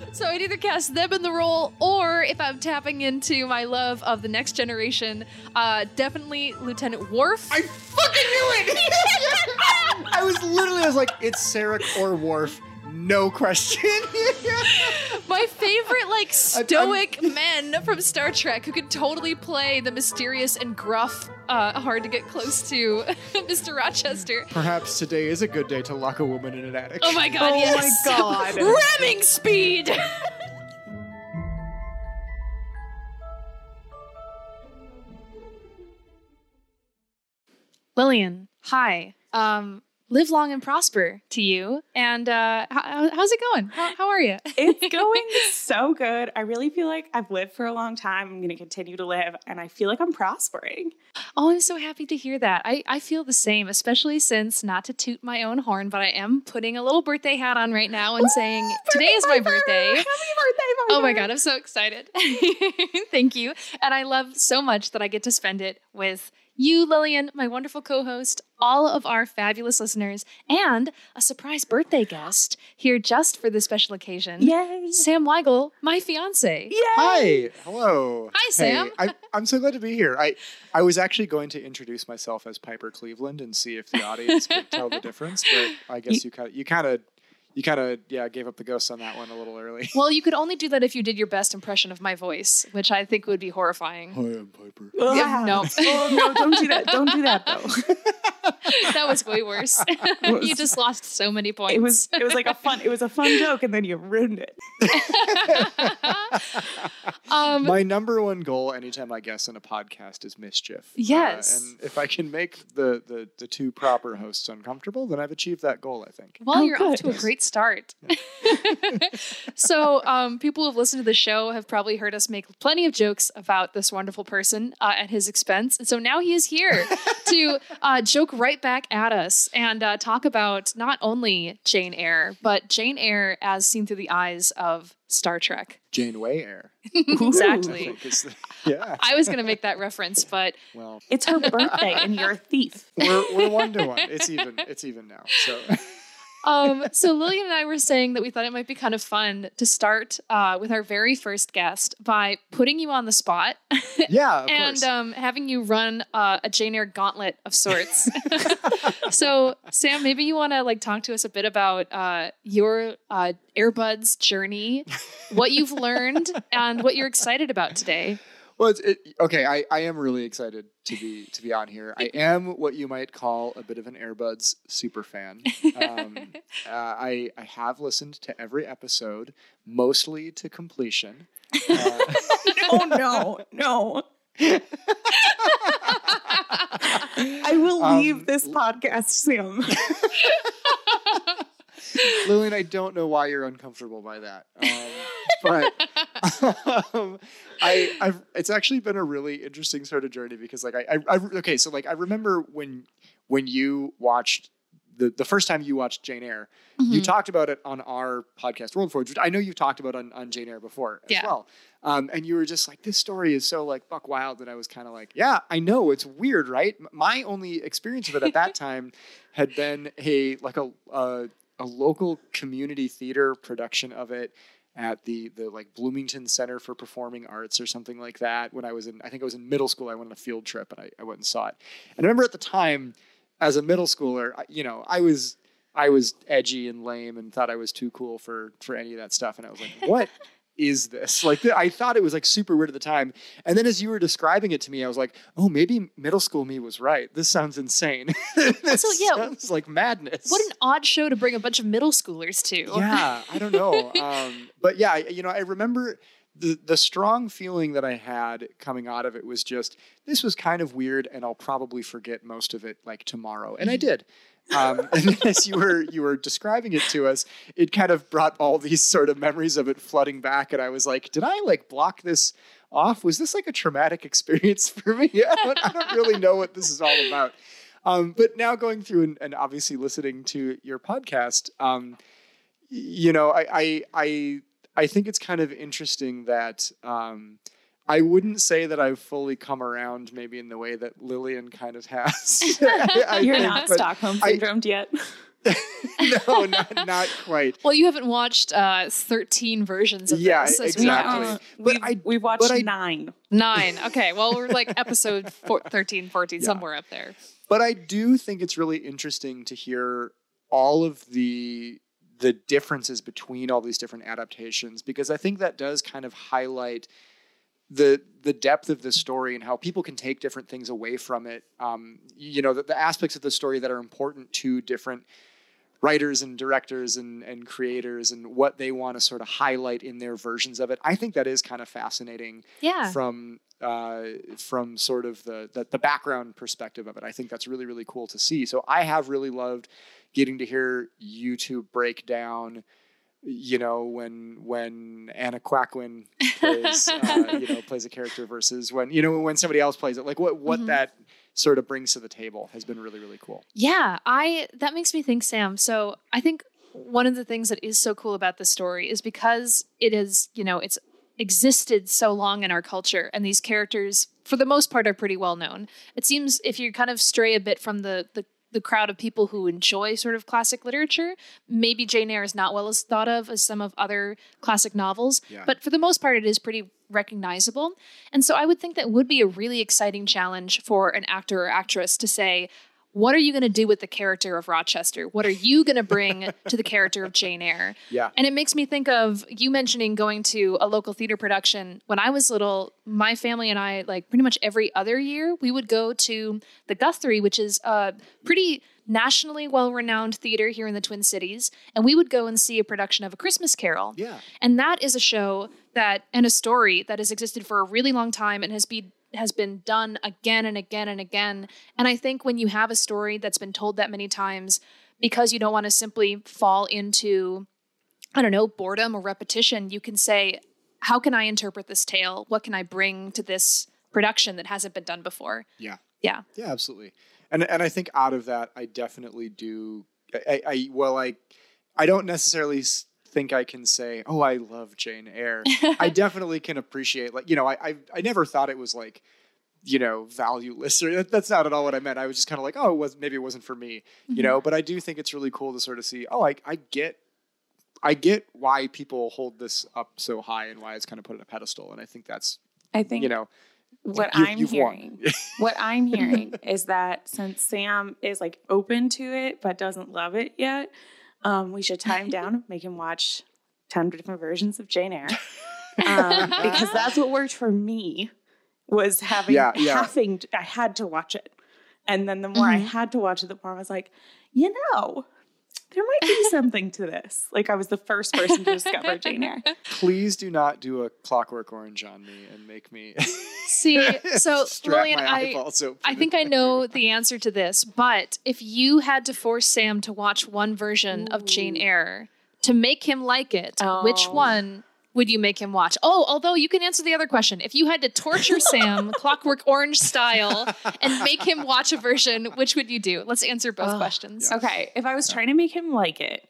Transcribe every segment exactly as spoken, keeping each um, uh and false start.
So I'd either cast them in the role, or if I'm tapping into my love of the next generation, uh, definitely Lieutenant Worf. I fucking knew it! I was literally, I was like, it's Sarek or Worf. No question. My favorite, like, stoic men from Star Trek who could totally play the mysterious and gruff, uh, hard to get close to Mister Rochester. Perhaps today is a good day to lock a woman in an attic. Oh my god, oh yes. my god. Ramming speed! Lillian, hi. Um... Live long and prosper to you. And uh, how, how's it going? How, how are you? It's going so good. I really feel like I've lived for a long time. I'm going to continue to live, and I feel like I'm prospering. Oh, I'm so happy to hear that. I, I feel the same, especially since, not to toot my own horn, but I am putting a little birthday hat on right now and Ooh, saying, today is my birthday. Happy birthday, Mother. Oh my God, I'm so excited. Thank you. And I love so much that I get to spend it with you, Lillian, my wonderful co-host, all of our fabulous listeners, and a surprise birthday guest here just for this special occasion. Yay! Sam Weigel, my fiance. Yay! Hi. Hello. Hi, Sam. Hey, I, I'm so glad to be here. I, I was actually going to introduce myself as Piper Cleveland and see if the audience could tell the difference, but I guess you kind of, you kind of, you kind of, yeah, gave up the ghost on that one a little early. Well, you could only do that if you did your best impression of my voice, which I think would be horrifying. Hi, I'm Piper. Yeah, no. Oh, no, don't do that. Don't do that, though. That was way worse. Was, you just lost so many points. It was it was like a fun it was a fun joke, and then you ruined it. um, My number one goal anytime I guest on a podcast is mischief. Yes. Uh, and if I can make the, the, the two proper hosts uncomfortable, then I've achieved that goal, I think. Well, Oh, you're good. off to a great start. So um, people who've listened to the show have probably heard us make plenty of jokes about this wonderful person uh, at his expense. And so now he is here to uh, joke right back at us and uh, talk about not only Jane Eyre, but Jane Eyre as seen through the eyes of Star Trek. Janeway Eyre. Exactly. I think is the, yeah. I was going to make that reference, but Well, It's her birthday, and you're a thief. we're we're one to one. It's even. It's even now. So. Um, so Lillian and I were saying that we thought it might be kind of fun to start uh, with our very first guest by putting you on the spot. Yeah, of and course. um, having you run uh, a Jane Eyre gauntlet of sorts. So Sam, maybe you want to like talk to us a bit about uh, your uh, Airbuds journey, what you've learned, and what you're excited about today. Well, it's, it, okay. I, I am really excited to be to be on here. I am what you might call a bit of an Airbuds super fan. Um, uh, I I have listened to every episode, mostly to completion. Uh, Oh no, no. I will leave Um, this podcast, Sam. Lillian, I don't know why you're uncomfortable by that, um, but um, I, I've, it's actually been a really interesting sort of journey because, like, I, I, I, okay, so like I remember when when you watched the the first time you watched Jane Eyre, Mm-hmm. you talked about it on our podcast World Forge, which I know you've talked about on, on Jane Eyre before as Yeah. well, um, and you were just like, this story is so like buck wild, and I was kind of like, yeah, I know, it's weird, right? My only experience of it at that time had been a like a uh, a local community theater production of it at the the like Bloomington Center for Performing Arts or something like that. When I was in, I think I was in middle school, I went on a field trip and I, I went and saw it. And I remember at the time, as a middle schooler, I, you know, I was I was edgy and lame and thought I was too cool for for any of that stuff. And I was like, what is this? Like, I thought it was like super weird at the time. And then as you were describing it to me, I was like, oh, maybe middle school me was right. This sounds insane. This So, yeah, sounds like madness. What an odd show to bring a bunch of middle schoolers to. Yeah, I don't know. Um, but yeah, I- you know, I remember the the strong feeling that I had coming out of it was just, this was kind of weird and I'll probably forget most of it like tomorrow. And I did. Um, and then as you were you were describing it to us, it kind of brought all these sort of memories of it flooding back. And I was like, did I like block this off? Was this like a traumatic experience for me? I don't, I don't really know what this is all about. Um, but now going through and, and obviously listening to your podcast, um, you know, I, I, I, I think it's kind of interesting that, um, I wouldn't say that I've fully come around maybe in the way that Lillian kind of has. I- I You're think, not but Stockholm I- syndromed yet. no, not, not quite. Well, you haven't watched uh, thirteen versions of Yeah, this. as exactly. well. Uh, But we've, I- we've watched but I- nine. Nine. Okay. Well, we're like episode four, thirteen, fourteen, Yeah. somewhere up there. But I do think it's really interesting to hear all of the the differences between all these different adaptations, because I think that does kind of highlight the the depth of the story and how people can take different things away from it. Um, you know, the, the aspects of the story that are important to different writers and directors and, and creators and what they want to sort of highlight in their versions of it. I think that is kind of fascinating Yeah. from uh, from sort of the, the the background perspective of it. I think that's really, really cool to see. So I have really loved getting to hear you two break down, you know, when when Anna Quaquin plays uh, you know plays a character versus when you know when somebody else plays it. Like what what Mhm. that sort of brings to the table has been really, really cool. Yeah, I that makes me think, Sam. So I think one of the things that is so cool about this story is because it is, you know, it's existed so long in our culture, and these characters, for the most part, are pretty well known. It seems if you kind of stray a bit from the the the crowd of people who enjoy sort of classic literature, maybe Jane Eyre is not well as thought of as some of other classic novels, Yeah. but for the most part, it is pretty recognizable. And so I would think that would be a really exciting challenge for an actor or actress to say, what are you going to do with the character of Rochester? What are you going to bring to the character of Jane Eyre? Yeah. And it makes me think of you mentioning going to a local theater production. When I was little, my family and I, like pretty much every other year, we would go to the Guthrie, which is a pretty nationally well-renowned theater here in the Twin Cities. And we would go and see a production of A Christmas Carol. Yeah. And that is a show that, and a story that has existed for a really long time and has been has been done again and again and again. And I think when you have a story that's been told that many times, because you don't want to simply fall into, I don't know, boredom or repetition, you can say, how can I interpret this tale? What can I bring to this production that hasn't been done before? Yeah. Yeah. Yeah, absolutely. And and I think out of that, I definitely do. I, I well, I I don't necessarily s- think I can say, oh, I love Jane Eyre. I definitely can appreciate, like, you know, I, I I never thought it was like, you know, valueless, or that, that's not at all what I meant. I was just kind of like, oh, it was maybe it wasn't for me, you Mhm. know. But I do think it's really cool to sort of see, oh, I I get. I get why people hold this up so high and why it's kind of put on a pedestal. And I think that's, I think you know, what you- I'm you've won. hearing, what I'm hearing is that since Sam is like open to it but doesn't love it yet, um, we should tie him down, make him watch ten different versions of Jane Eyre, um, because that's what worked for me. Was having Yeah, yeah. having to, I had to watch it, and then the more I Mhm. had to watch it, the more I was like, you know, there might be something to this. Like I was the first person to discover Jane Eyre. please do not do a Clockwork Orange on me and make me See, so strap Lillian, my I, eyeballs open. I think I know the answer to this, but if you had to force Sam to watch one version of Jane Eyre to make him like it, which Oh. one would you make him watch? Oh, although you can answer the other question. If you had to torture Sam Clockwork Orange style and make him watch a version, which would you do? Let's answer both Ugh. questions. Yeah. Okay, if I was trying to make him like it,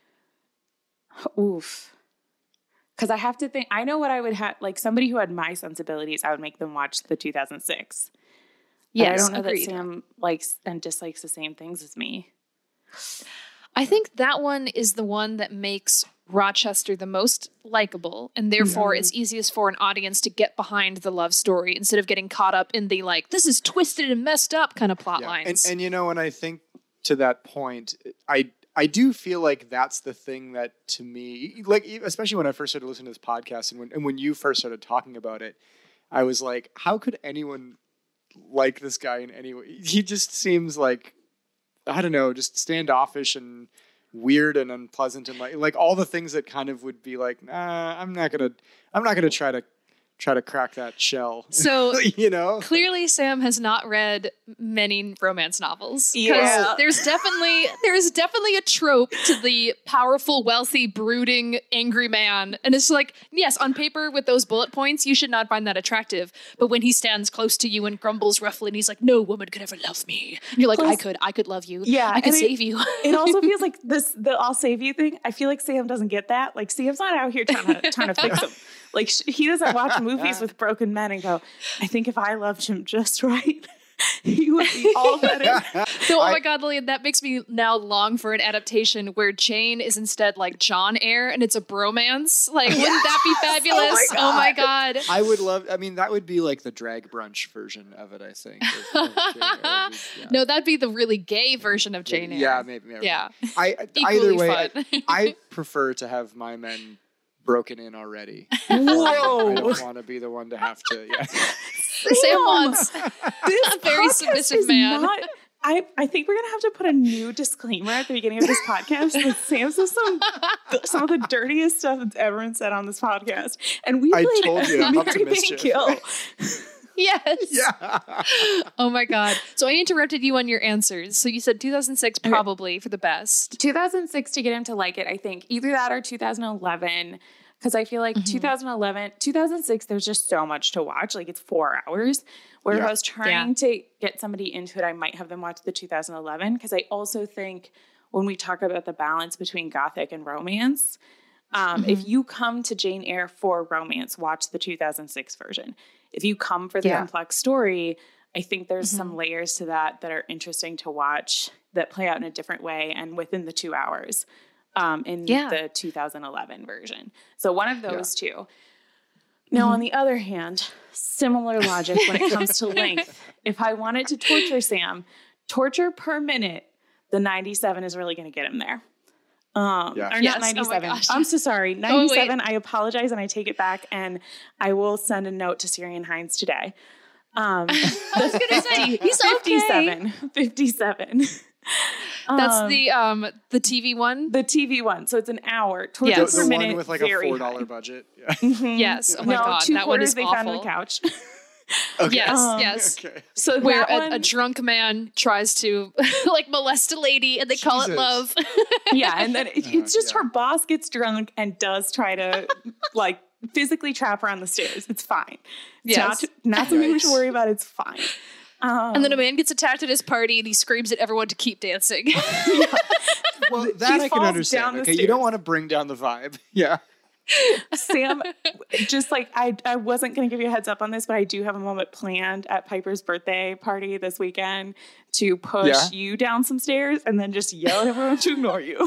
oof. Because I have to think, I know what I would have, like somebody who had my sensibilities, I would make them watch the two thousand six. But Yes, I don't know agreed. that Sam likes and dislikes the same things as me. I think that one is the one that makes Rochester the most likable, and therefore it's easiest for an audience to get behind the love story instead of getting caught up in the like, this is twisted and messed up kind of plot Yeah. lines. And, and you know, and I think to that point, I I do feel like that's the thing that to me, like e- especially when I first started listening to this podcast, and when and when you first started talking about it, I was like, how could anyone like this guy in any way? He just seems like, I don't know, just standoffish and weird and unpleasant and like like all the things that kind of would be like, nah, I'm not gonna I'm not gonna try to try to crack that shell. So you know? clearly Sam has not read many romance novels. 'Cause Yeah. there's definitely there's definitely a trope to the powerful, wealthy, brooding, angry man. And it's like, yes, on paper with those bullet points, you should not find that attractive. But when he stands close to you and grumbles roughly and he's like, no woman could ever love me. And you're like, Plus- I could, I could love you. Yeah, I could and it- save you. It also feels like this, the I'll save you thing. I feel like Sam doesn't get that. Like Sam's not out here trying to, trying to fix him. Like sh- he doesn't watch movies with broken men and go, I think if I loved him just right, he would be all better. So, oh I- my God, Lillian, that makes me now long for an adaptation where Jane is instead like John Eyre and it's a bromance. Like, wouldn't that be fabulous? Oh my Oh my God. I would love. I mean, that would be like the drag brunch version of it. I think. Of- of Jane Eyre. It would- yeah. No, that'd be the really gay version of Jane Eyre. Yeah, maybe. maybe. Yeah. I Equally either way, I, fun. I prefer to have my men broken in already. Whoa. I don't want to be the one to have to. Yeah. Sam wants This a very podcast submissive is man. not- I, I think we're gonna have to put a new disclaimer at the beginning of this podcast that Sam says some some of the dirtiest stuff that's ever been said on this podcast, and we I played told you, I'm up to Mary Van mischief. Gill. Yes. Yeah. Oh my God. So I interrupted you on your answers. So you said two thousand six Okay. probably for the best. two thousand six to get him to like it, I think either that or two thousand eleven, because I feel like Mhm. two thousand eleven, two thousand six, there's just so much to watch. Like it's four hours. Where if Yeah. I was trying to get somebody into it, I might have them watch the two thousand eleven, because I also think when we talk about the balance between gothic and romance, um, if you come to Jane Eyre for romance, watch the two thousand six version. If you come for the Yeah. complex story, I think there's Mhm. some layers to that that are interesting to watch that play out in a different way and within the two hours um, in Yeah. the two thousand eleven version. So one of those two. Now, on the other hand, similar logic when it comes to length. If I wanted to torture Sam, torture per minute, the ninety-seven is really going to get him there. Um, Yeah. Or Yes. Oh not my ninety-seven. gosh. I'm so sorry. wait. ninety-seven. I apologize and I take it back, and I will send a note to Syrian Hines today. Um, I was gonna say he's okay. fifty-seven. fifty-seven. That's Um, the um the T V one. the T V one. So it's an hour. Torture Yes. The, per the minute. one with like a very four dollar high. budget. Yeah. Mhm. Yes. Oh my no, God, two that one quarters is they found on the awful. couch. Okay. Yes, Um, yes. Okay. So Where that a, one, a drunk man tries to like molest a lady and they call it Jesus. love. yeah, and then it, Uh, it's just yeah. her boss gets drunk and does try to like physically trap her on the stairs. It's fine. It's Yes. not, not something we Yikes. should worry about. It's fine. Um, And then a man gets attacked at his party and he screams at everyone to keep dancing. Well, She that I can falls down understand. the Okay, you stairs. don't want to bring down the vibe. Yeah. Sam, just like I, I wasn't going to give you a heads up on this, but I do have a moment planned at Piper's birthday party this weekend to push Yeah? you down some stairs and then just yell at everyone to ignore you.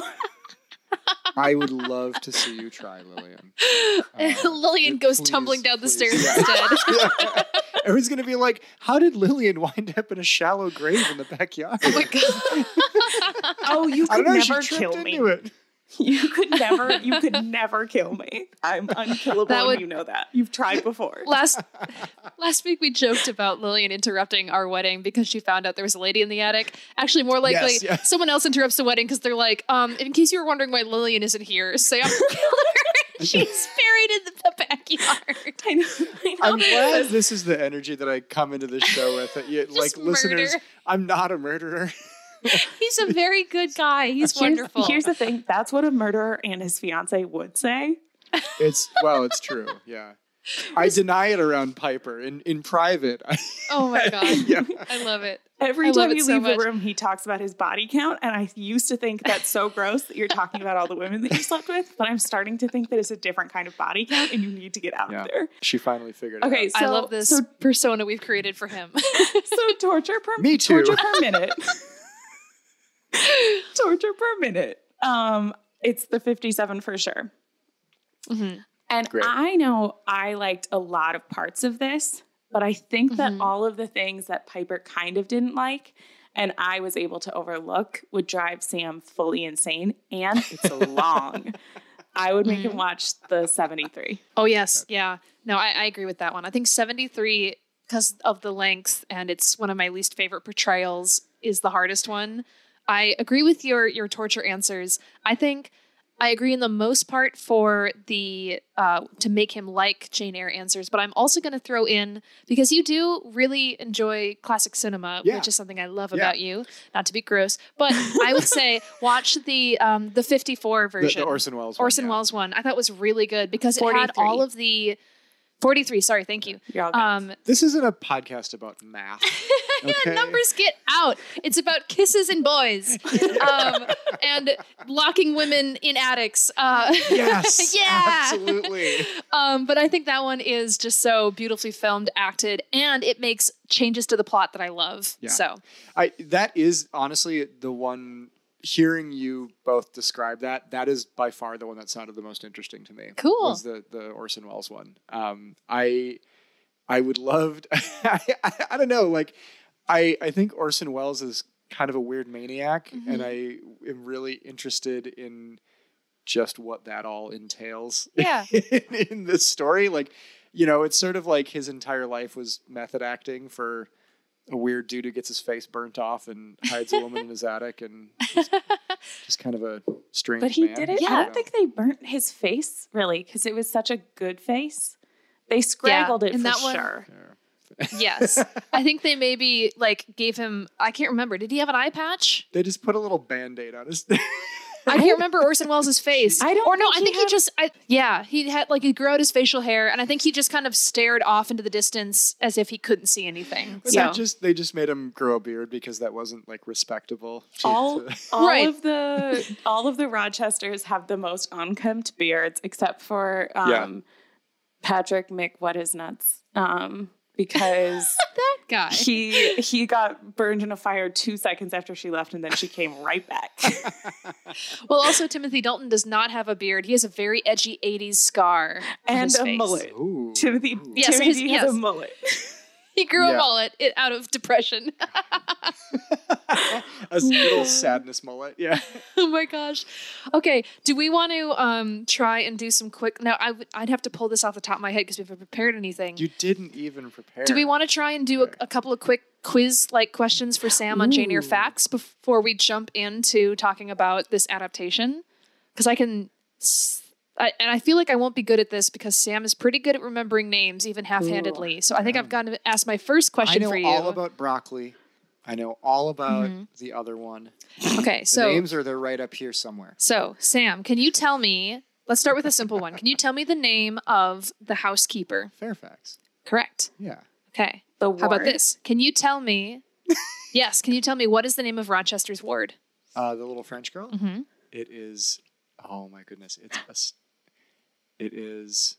I would love to see you try, Lillian. Uh, Lillian goes please, tumbling down the please. stairs Yeah. instead. Yeah. Everyone's gonna be like, "How did Lillian wind up in a shallow grave in the backyard?" Oh my God. Oh, you I could don't know. never she tripped kill me. into it. You could never, you could never kill me. I'm unkillable, That and would- you know that. You've tried before. Last last week we joked about Lillian interrupting our wedding because she found out there was a lady in the attic. Actually, more likely, Yes, yes. someone else interrupts the wedding because they're like, um, in case you were wondering why Lillian isn't here, Sam killed her. She's buried in the backyard. I know. I know. I'm glad this is the energy that I come into the show with. That you, like murder. listeners, I'm not a murderer. He's a very good guy. He's Here's- wonderful. Here's the thing. That's what a murderer and his fiance would say. It's well, it's true. Yeah, I deny it around Piper in in private. I, oh my God. yeah. I love it. Every I love time it you so leave much. the room, he talks about his body count. And I used to think that's so gross that you're talking about all the women that you slept with. But I'm starting to think that it's a different kind of body count and you need to get out Yeah. of there. She finally figured it Okay, out. so, I love this So, persona we've created for him. so torture per Me too. Torture per minute. torture per minute. Um, it's the fifty-seven for sure. Mhm. And Great. I know I liked a lot of parts of this, but I think that Mhm. all of the things that Piper kind of didn't like and I was able to overlook would drive Sam fully insane. And it's long. I would make him watch the seventy-three. Oh, yes. Yeah. No, I, I agree with that one. I think seventy-three, because of the length, and it's one of my least favorite portrayals, is the hardest one. I agree with your your torture answers. I think I agree in the most part for the uh, to make him like Jane Eyre answers, but I'm also going to throw in, because you do really enjoy classic cinema, Yeah. which is something I love Yeah. about you. Not to be gross, but I would say watch the um, the fifty-four The, version. the Orson Welles. one, Orson yeah. Welles one I thought was really good because it had forty-three. all of the forty-three. Sorry. Thank you. You're all good. Um, This isn't a podcast about math. Okay? Numbers get out. It's about kisses and boys, um, and locking women in attics. Uh, Yes. Yeah. Absolutely. um, but I think that one is just so beautifully filmed, acted, and it makes changes to the plot that I love. Yeah. So I that is honestly the one. Hearing you both describe that, that is by far the one that sounded the most interesting to me. Cool. Was the the Orson Welles one. Um, I I would love. To, I, I I don't know. Like I I think Orson Welles is kind of a weird maniac, Mm-hmm. and I am really interested in just what that all entails. Yeah. in, in this story, like you know, it's sort of like his entire life was method acting for a weird dude who gets his face burnt off and hides a woman in his attic, and just, just kind of a strange But he man. did it. Yeah. I don't think they burnt his face really because it was such a good face. They scraggled it and for that one- sure. yes, I think they maybe like gave him. I can't remember. Did he have an eye patch? They just put a little Band-Aid on his I can't remember Orson Welles' face. I don't Or no, think I he think he, had- just. I, yeah, he had like he grew out his facial hair, and I think he just kind of stared off into the distance as if he couldn't see anything. But So they just they just made him grow a beard because that wasn't like respectable. to- all to- all Right. of the all of the Rochesters have the most unkempt beards except for um, Yeah. Patrick Mick What Is Nuts um, because that guy. he he got burned in a fire two seconds after she left and then she came right back. Well, also Timothy Dalton does not have a beard. He has a very edgy eighties scar on And his a face. mullet. Ooh. Timothy, Yes, Timothy his- has yes. a mullet. He grew Yeah. a mullet it, out of depression. A little sadness mullet. Yeah. Oh my gosh. Okay. Do we want to um, try and do some quick? Now, I w- I'd have to pull this off the top of my head because we haven't prepared anything. You didn't even prepare. Do we want to try and do a, a couple of quick quiz-like questions for Sam on Jane Eyre Ooh. facts before we jump into talking about this adaptation? Because I can, s- I, and I feel like I won't be good at this because Sam is pretty good at remembering names, even half-handedly. So I think I've got to ask my first I question know for you. all about broccoli. I know all about Mhm. the other one. Okay, The so names are they're right up here somewhere. so Sam, can you tell me? Let's start with a simple one. Can you tell me the name of the housekeeper? Fairfax. Correct. Yeah. Okay. The How about ward. this? Can you tell me? Yes. Can you tell me what is the name of Rochester's ward? Uh, the little French girl. Mm-hmm. It is. Oh my goodness! It's a, s- It is.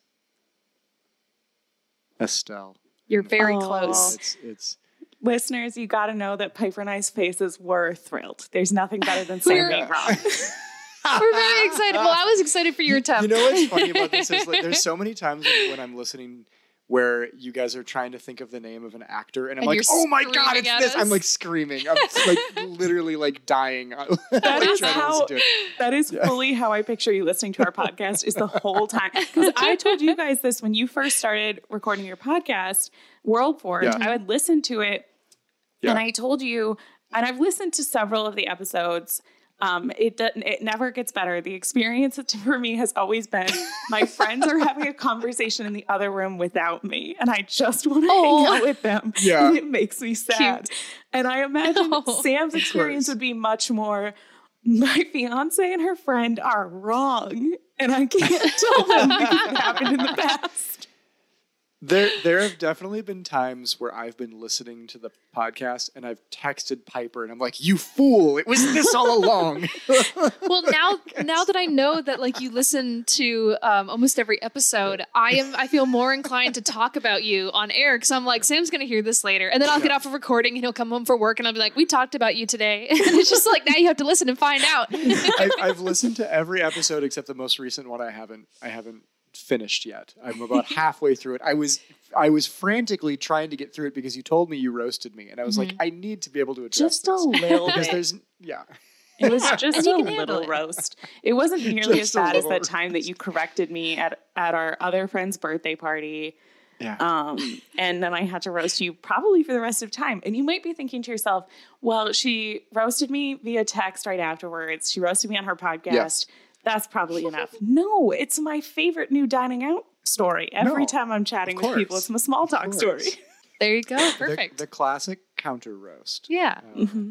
Estelle. You're very Oh. close. It's it's. Listeners, you got to know that Piper and I's faces were thrilled. There's nothing better than Sam We're- being wrong. We're very excited. Well, I was excited for your attempt. You know what's funny about this is like there's so many times when, when I'm listening where you guys are trying to think of the name of an actor and I'm And like, you're oh my god, screaming it's at this! us. I'm like screaming. I'm like literally like dying. That is Trying to how listen to it. that is fully how I picture you listening to our podcast is the whole time. Because I told you guys this when you first started recording your podcast, World Forge. Yeah. I would listen to it, Yeah. and I told you, and I've listened to several of the episodes. Um, it doesn't. It never gets better. The experience for me has always been my friends are having a conversation in the other room without me, and I just want to Oh. hang out with them. Yeah. And it makes me sad. And I imagine Oh. Sam's experience course. would be much more. My fiance and her friend are wrong, and I can't tell them because it happened in the past. There, there have definitely been times where I've been listening to the podcast and I've texted Piper and I'm like, "You fool! It was this all along." Well, now now that I know that like you listen to um, almost every episode, I am I feel more inclined to talk about you on air because I'm like Sam's gonna hear this later, and then I'll get off of recording and he'll come home for work and I'll be like, "We talked about you today," and it's just like now you have to listen and find out. I, I've listened to every episode except the most recent one. I haven't, I haven't finished yet. I'm about halfway through it. I was, I was frantically trying to get through it because you told me you roasted me, and I was like, I need to be able to address Just a this little because bit. there's, yeah. It was just And a you can handle little it. roast. It wasn't nearly Just as a bad as little that time that you corrected me at, at our other friend's birthday party. Yeah. Um, and then I had to roast you probably for the rest of time. And you might be thinking to yourself, well, she roasted me via text right afterwards. She roasted me on her podcast. Yes. That's probably enough. No, it's my favorite new dining out story. Every No, time I'm chatting of with people, course. it's my small talk Of story. course. There you go. The- Perfect. The, classic counter roast. Yeah. Um, Mhm.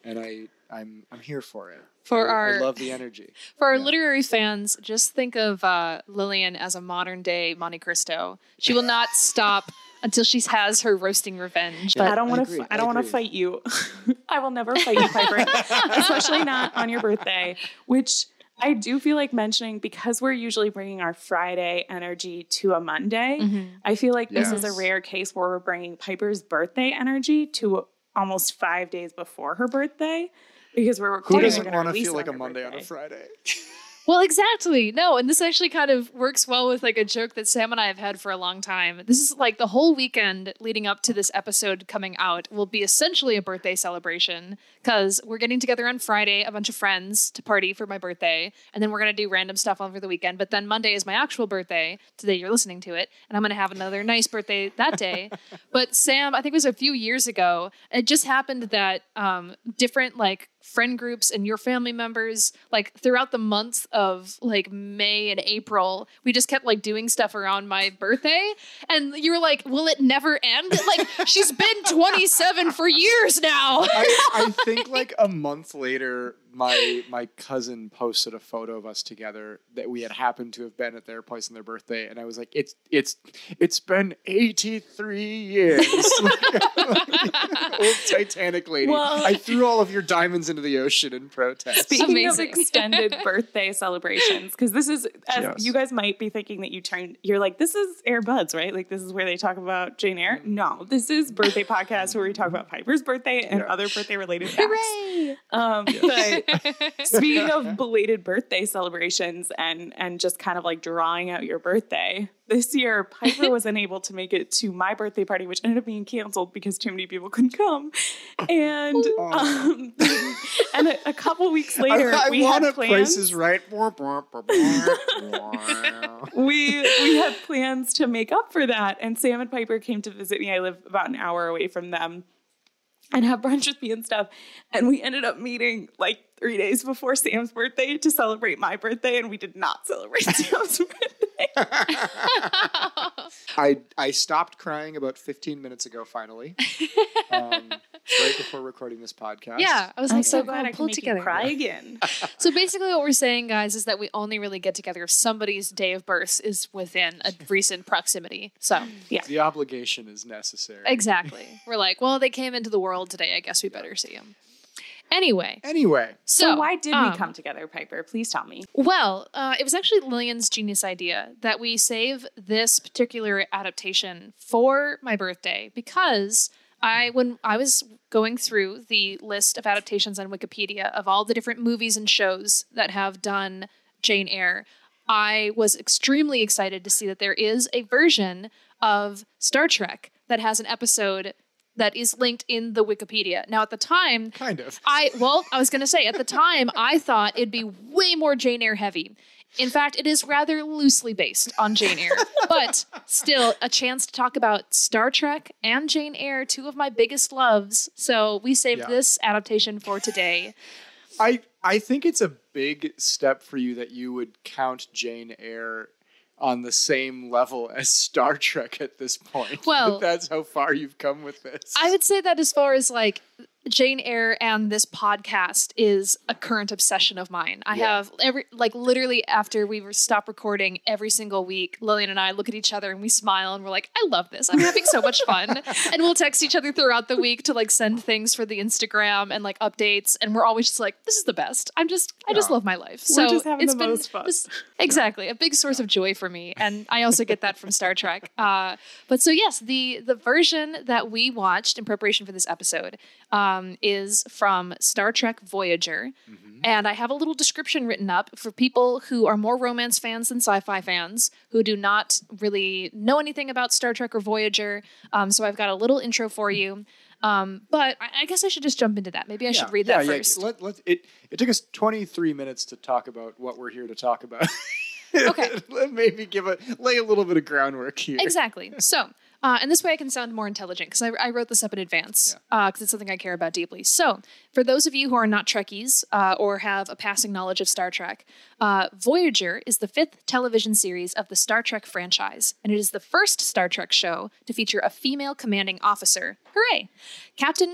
and I I'm I'm here for it. For I, our I love the energy. For our Yeah. literary fans, just think of uh, Lillian as a modern day Monte Cristo. She will not stop until she has her roasting revenge. Yeah. I don't I want agree, to. I I don't want to agree. fight you. I will never fight you, Piper, especially not on your birthday. Which I do feel like mentioning because we're usually bringing our Friday energy to a Monday. Mhm. I feel like this is a Yes. rare case where we're bringing Piper's birthday energy to almost five days before her birthday because we're Who recording. doesn't we're gonna want to release feel it like a her Monday on a birthday. Friday? Well, exactly. No, and this actually kind of works well with like a joke that Sam and I have had for a long time. This is like the whole weekend leading up to this episode coming out will be essentially a birthday celebration because we're getting together on Friday, a bunch of friends to party for my birthday, and then we're going to do random stuff over the weekend. But then Monday is my actual birthday. Today you're listening to it, and I'm going to have another nice birthday that day. But Sam, I think it was a few years ago, it just happened that um, different like friend groups and your family members, like throughout the months of like May and April, we just kept like doing stuff around my birthday. And you were like, will it never end? Like, she's been twenty-seven for years now. I, I think like a month later, my my cousin posted a photo of us together that we had happened to have been at their place on their birthday, and I was like, "It's it's it's been eighty-three years." Old Titanic lady. Well- I threw all of your diamonds into the ocean in protest. Speaking Amazing. of extended birthday celebrations, because this is, as Yes. you guys might be thinking that you turned, you're like, this is Air Buds, right? Like, this is where they talk about Jane Eyre. No, this is birthday podcast where we talk about Piper's birthday and Yeah. other birthday related facts. Hooray! Um, but speaking of belated birthday celebrations and and just kind of like drawing out your birthday, this year Piper was unable to make it to my birthday party, which ended up being canceled because too many people couldn't come. And um, and a, a couple weeks later, I, I we want had a plans. Price is Right. we we had plans to make up for that, and Sam and Piper came to visit me. I live about an hour away from them, and have brunch with me and stuff. And we ended up meeting like three days before Sam's birthday to celebrate my birthday, and we did not celebrate Sam's birthday. I I stopped crying about fifteen minutes ago. Finally, um, right before recording this podcast. Yeah, I was I'm like, so so glad I glad can pull make together. you cry again. So basically what we're saying, guys, is that we only really get together if somebody's day of birth is within a recent proximity. So The obligation is necessary. exactly. We're like, well, they came into the world today. I guess we better see them. Anyway, Anyway, so, So, why did um, we come together, Piper? Please tell me. Well, uh, it was actually Lillian's genius idea that we save this particular adaptation for my birthday because I, when I was going through the list of adaptations on Wikipedia of all the different movies and shows that have done Jane Eyre, I was extremely excited to see that there is a version of Star Trek that has an episode that is linked in the Wikipedia. Now, at the time, kind of. I, well, I was going to say, at the time, I thought it'd be way more Jane Eyre heavy. In fact, it is rather loosely based on Jane Eyre, but still a chance to talk about Star Trek and Jane Eyre, two of my biggest loves. So we saved Yeah. this adaptation for today. I I think it's a big step for you that you would count Jane Eyre on the same level as Star Trek at this point. Well- that's how far you've come with this. I would say that as far as like Jane Eyre and this podcast is a current obsession of mine. I Yeah. have every, like literally after we were stop recording every single week, Lillian and I look at each other and we smile and we're like, I love this. I'm having so much fun. And we'll text each other throughout the week to like send things for the Instagram and like updates. And we're always just like, this is the best. I'm just, I just Yeah. love my life. We're so just having it's the been most fun. this- exactly a big source of joy for me. And I also get that from Star Trek. Uh, but so yes, the, the version that we watched in preparation for this episode um, is from Star Trek Voyager. Mhm. And I have a little description written up for people who are more romance fans than sci-fi fans, who do not really know anything about Star Trek or Voyager. Um, so I've got a little intro for you. Um, but I, I guess I should just jump into that. Maybe I should read that yeah, first. Yeah. Let, let, it, it took us twenty-three minutes to talk about what we're here to talk about. Okay. Let maybe give a lay a little bit of groundwork here. Exactly. So, uh, and this way I can sound more intelligent because I, I wrote this up in advance because it's something I care about deeply. So, for those of you who are not Trekkies uh, or have a passing knowledge of Star Trek, uh, Voyager is the fifth television series of the Star Trek franchise, and it is the first Star Trek show to feature a female commanding officer. Hooray! Captain Yay.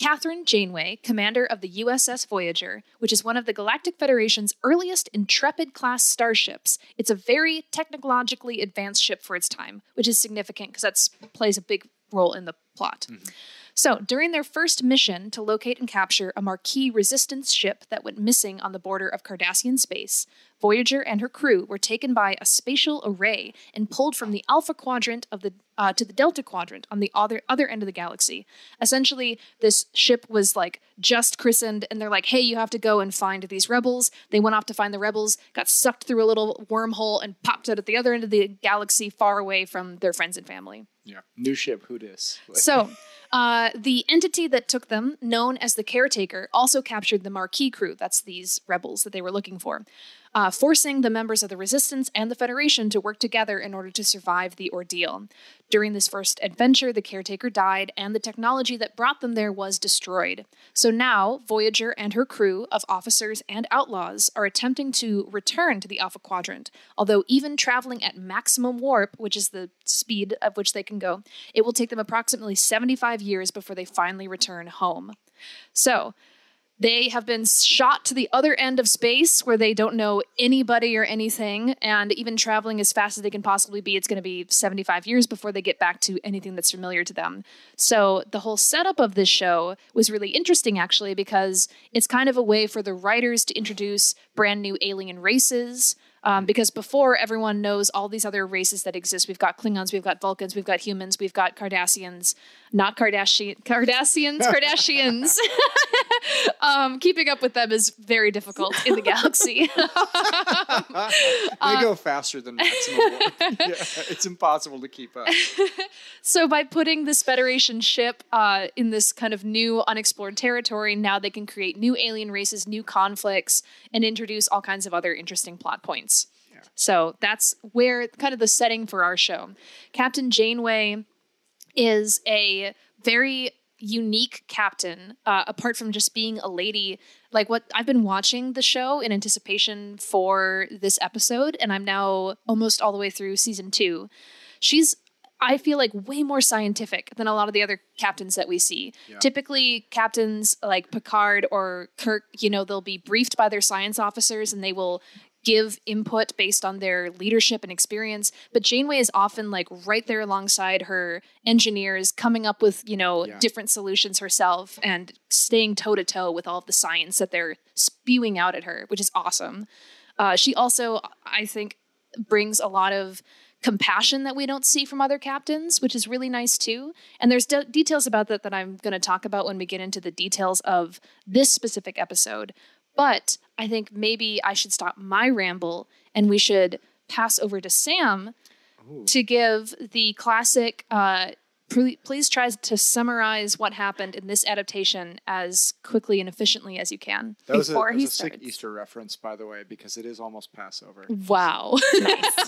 Catherine Janeway, commander of the U S S Voyager, which is one of the Galactic Federation's earliest Intrepid-class starships. It's a very technologically advanced ship for its time, which is significant because that plays a big role in the plot. Mm-hmm. So, during their first mission to locate and capture a Marquis resistance ship that went missing on the border of Cardassian space, Voyager and her crew were taken by a spatial array and pulled from the Alpha Quadrant of the uh, to the Delta Quadrant on the other other end of the galaxy. Essentially, this ship was like just christened, and they're like, "Hey, you have to go and find these rebels." They went off to find the rebels, got sucked through a little wormhole, and popped out at the other end of the galaxy, far away from their friends and family. Yeah, new ship. Who dis? So. Uh, the entity that took them, known as the Caretaker, also captured the Marquis crew, that's these rebels that they were looking for, uh, forcing the members of the Resistance and the Federation to work together in order to survive the ordeal. During this first adventure, the Caretaker died, and the technology that brought them there was destroyed. So now, Voyager and her crew of officers and outlaws are attempting to return to the Alpha Quadrant, although even traveling at maximum warp, which is the speed of which they can go, it will take them approximately seventy-five years before they finally return home. So, they have been shot to the other end of space where they don't know anybody or anything, and even traveling as fast as they can possibly be, it's going to be seventy-five years before they get back to anything that's familiar to them. So the whole setup of this show was really interesting, actually, because it's kind of a way for the writers to introduce brand new alien races. Um, because before, everyone knows all these other races that exist. We've got Klingons, we've got Vulcans, we've got humans, we've got Cardassians, not Kardashian, Cardassians, Kardashians. um, keeping up with them is very difficult in the galaxy. They uh, go faster than maximum warp. Yeah, it's impossible to keep up. So by putting this Federation ship uh, in this kind of new unexplored territory, now they can create new alien races, new conflicts, and introduce all kinds of other interesting plot points. Yeah. So that's where kind of the setting for our show. Captain Janeway is a very unique captain, uh, apart from just being a lady. Like, what I've been watching the show in anticipation for this episode, and I'm now almost all the way through season two. She's, I feel like, way more scientific than a lot of the other captains that we see. Yeah. Typically, captains like Picard or Kirk, you know, they'll be briefed by their science officers and they will give input based on their leadership and experience. But Janeway is often like right there alongside her engineers, coming up with, you know, yeah. different solutions herself and staying toe to toe with all of the science that they're spewing out at her, which is awesome. Uh, she also, I think, brings a lot of compassion that we don't see from other captains, which is really nice too. And there's de- details about that that I'm going to talk about when we get into the details of this specific episode. But I think maybe I should stop my ramble and we should pass over to Sam Ooh. to give the classic, uh, pr- please try to summarize what happened in this adaptation as quickly and efficiently as you can. That was Before a, that he was a sick starts. Easter reference, by the way, because it is almost Passover. Wow. Nice.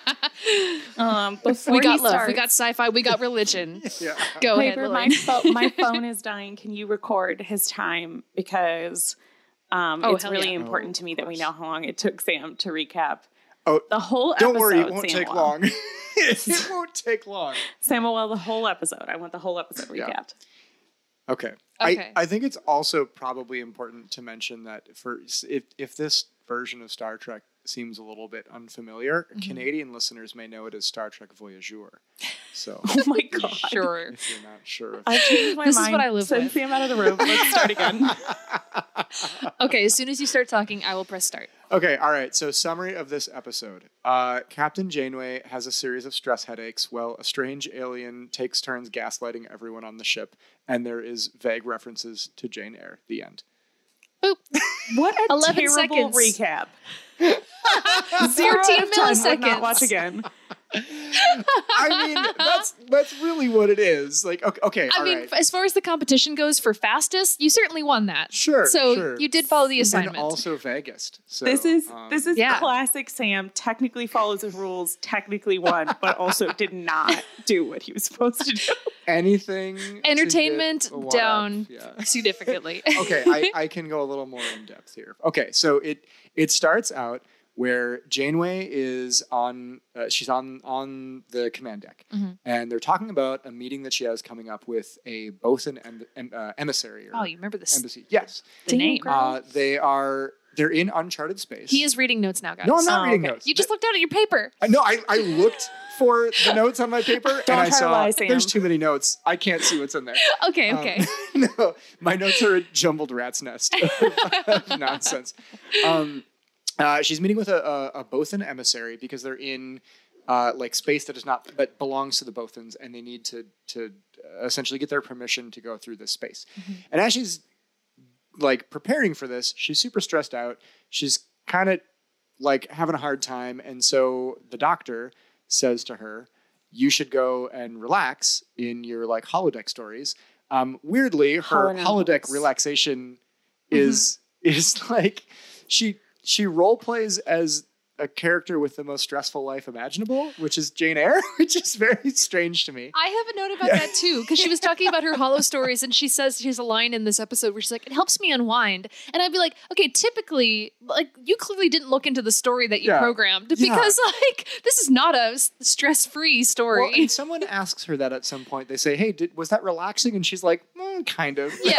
um, before we got he love, starts, we got sci-fi, we got religion. Yeah. Go Paper, ahead, my, Lily. pho- my phone is dying. Can you record his time? Because um, Oh, it's hell really yeah. important Oh, to me of that we course. know how long it took Sam to recap Oh, the whole don't episode. worry, it won't take Samuel. long. It won't take long. Samuel, the whole episode. I want the whole episode Yeah. recapped. Okay. Okay. I, I think it's also probably important to mention that for if if this version of Star Trek seems a little bit unfamiliar, Mhm. Canadian listeners may know it as Star Trek Voyageur. So Oh my god. Sure. if you're not sure. Of I've changed my This is mind. what I live Send with. Sam out of the room. Let's start again. Okay, as soon as you start talking, I will press start. Okay, all right. So, summary of this episode. Uh, Captain Janeway has a series of stress headaches while a strange alien takes turns gaslighting everyone on the ship, and there is vague references to Jane Eyre. The end. Boop. What a eleven terrible seconds. recap. fourteen Zero out of ten would milliseconds. not watch again. I mean, that's that's really what it is. Like, okay, okay I all mean, right. as far as the competition goes for fastest, you certainly won that. Sure, So sure. you did follow the assignment. And also vaguest. So, This is um, this is Yeah. classic Sam. Technically follows the rules, technically won, but also did not do what he was supposed to do. anything. to get Entertainment a one up, down Yeah. significantly. Okay, I, I can go a little more in depth here. Okay, so it it starts out where Janeway is on, uh, she's on, on the command deck. Mm-hmm. And they're talking about a meeting that she has coming up with a Bothan em- em- uh, emissary. Or Oh, you remember this? embassy. Yes. The name. Uh, they are, they're in uncharted space. He is reading notes now, guys. No, I'm not Oh, reading okay. notes. You just looked down at your paper. I- No, I, I looked for the notes on my paper and Don't I try to saw lie, Sam. there's too many notes. I can't see what's in there. Okay, okay. Um, no, my notes are a jumbled rat's nest of nonsense. Um, uh, she's meeting with a, a, a Bothan emissary because they're in uh, like space that is not, but belongs to the Bothans, and they need to to uh, essentially get their permission to go through this space. Mm-hmm. And as she's like preparing for this, she's super stressed out. She's kind of like having a hard time, and so the doctor says to her, "You should go and relax in your like holodeck stories." Um, weirdly, her Holonovels. holodeck relaxation is is like she she role plays as a character with the most stressful life imaginable, which is Jane Eyre, which is very strange to me. I have a note about that too, because she was talking about her hollow stories, and she says she has a line in this episode where she's like, "It helps me unwind," and I'd be like, "Okay, typically, like you clearly didn't look into the story that you Yeah. programmed Yeah. because like this is not a s- stress-free story." Well, and someone asks her that at some point. They say, "Hey, did, was that relaxing?" And she's like, mm, "Kind of." yeah,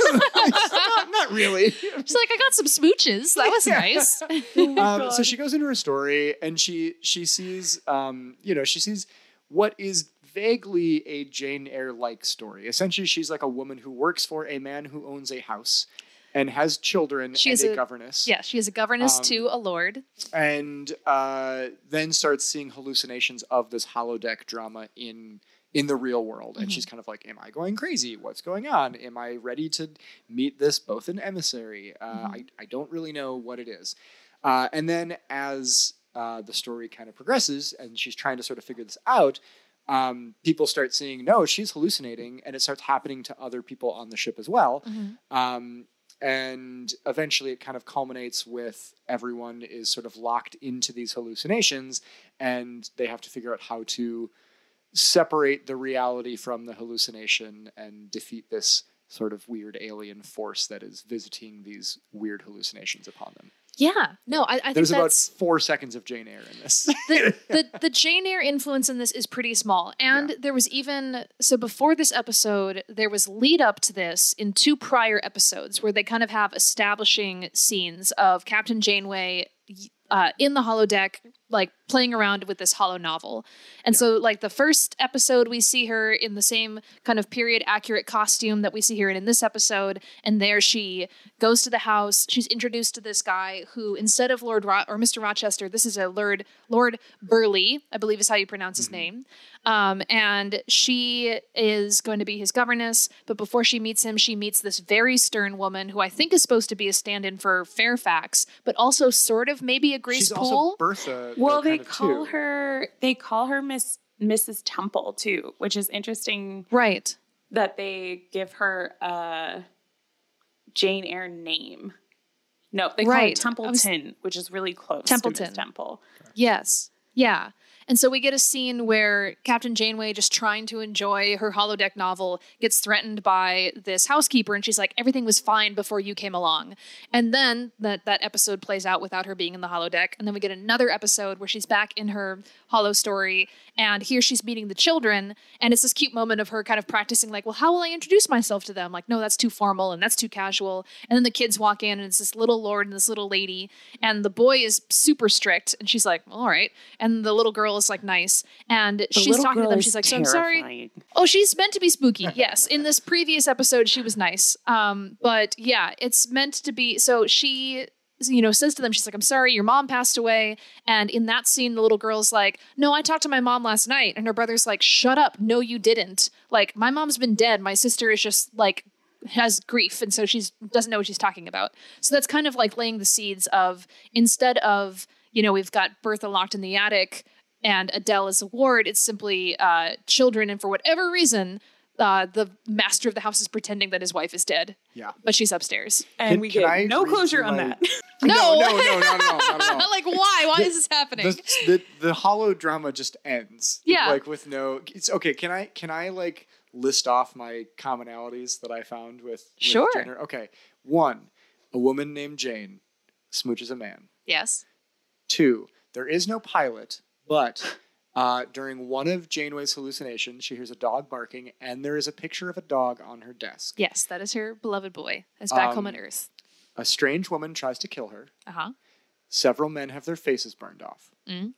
not, not really. she's like, "I got some smooches. That was Yeah. nice." um, so she goes into her story and she she sees um, you know she sees what is vaguely a Jane Eyre like story. Essentially, she's like a woman who works for a man who owns a house and has children She and is a, a- governess. Yeah, she is a governess Um, to a lord. And uh, then starts seeing hallucinations of this holodeck drama in in the real world. And Mhm. she's kind of like, am I going crazy? What's going on? Am I ready to meet this Bothan emissary? Uh, Mhm. I, I don't really know what it is. Uh, and then as uh, the story kind of progresses and she's trying to sort of figure this out, um, people start seeing, no, she's hallucinating. And it starts happening to other people on the ship as well. Mhm. Um, and eventually it kind of culminates with everyone is sort of locked into these hallucinations and they have to figure out how to separate the reality from the hallucination and defeat this sort of weird alien force that is visiting these weird hallucinations upon them. Yeah, no, I, I think There's about that's four seconds of Jane Eyre in this. the, the the Jane Eyre influence in this is pretty small. And Yeah. there was even so before this episode, there was lead up to this in two prior episodes where they kind of have establishing scenes of Captain Janeway uh, in the holodeck, like playing around with this hollow novel. And Yeah. so like the first episode, we see her in the same kind of period accurate costume that we see her in in this episode. And there she goes to the house. She's introduced to this guy who, instead of Lord Ro- or Mister Rochester, this is a Lord, Lord Burleigh, I believe is how you pronounce his Mhm. name. Um, and she is going to be his governess. But before she meets him, she meets this very stern woman who I think is supposed to be a stand-in for Fairfax, but also sort of maybe a Grace She's Poole. also Bertha. Well, though, they kind of, call too. her they call her Miss Missus Temple too, which is interesting Right. that they give her a Jane Eyre name. No, they call Right. it Templeton, which is really close Templeton. to Miss Temple. Yes. Yeah. And so we get a scene where Captain Janeway, just trying to enjoy her holodeck novel, gets threatened by this housekeeper, and she's like, "Everything was fine before you came along." And then that that episode plays out without her being in the holodeck. And then we get another episode where she's back in her hollow story, and here she's meeting the children, and it's this cute moment of her kind of practicing, like, "Well, how will I introduce myself to them?" Like, "No, that's too formal and that's too casual." And then the kids walk in, and it's this little lord and this little lady, and the boy is super strict, and she's like, "All right," and the little girl is like nice, and The she's little talking to girl them. is She's like, "So I'm sorry." terrifying. Oh, she's meant to be spooky. Yes. In this previous episode, she was nice. Um, but yeah, it's meant to be. So she, you know, says to them, she's like, "I'm sorry, your mom passed away." And in that scene, the little girl's like, "No, I talked to my mom last night." And her brother's like, "Shut up. No, you didn't. Like, my mom's been dead. My sister is just like, has grief. And so she's doesn't know what she's talking about." So that's kind of like laying the seeds of, instead of, you know, we've got Bertha locked in the attic and Adele is a ward, it's simply uh, children. And for whatever reason, uh, the master of the house is pretending that his wife is dead, Yeah. but she's upstairs. And Can- we can get I no read closure through on my- that. No, No, no, no, not at all, not at all. Like, why? Why is this happening? The, the the hollow drama just ends. Yeah. Like with no. It's okay. Can I can I like list off my commonalities that I found with, with Sure. Jane Eyre? Okay. One, a woman named Jane smooches a man. Yes. Two, there is no pilot, but uh, during one of Janeway's hallucinations, she hears a dog barking, and there is a picture of a dog on her desk. Yes, that is her beloved boy, is back Um, home on Earth. A strange woman tries to kill her. Uh-huh. Several men have their faces burned off. Mm.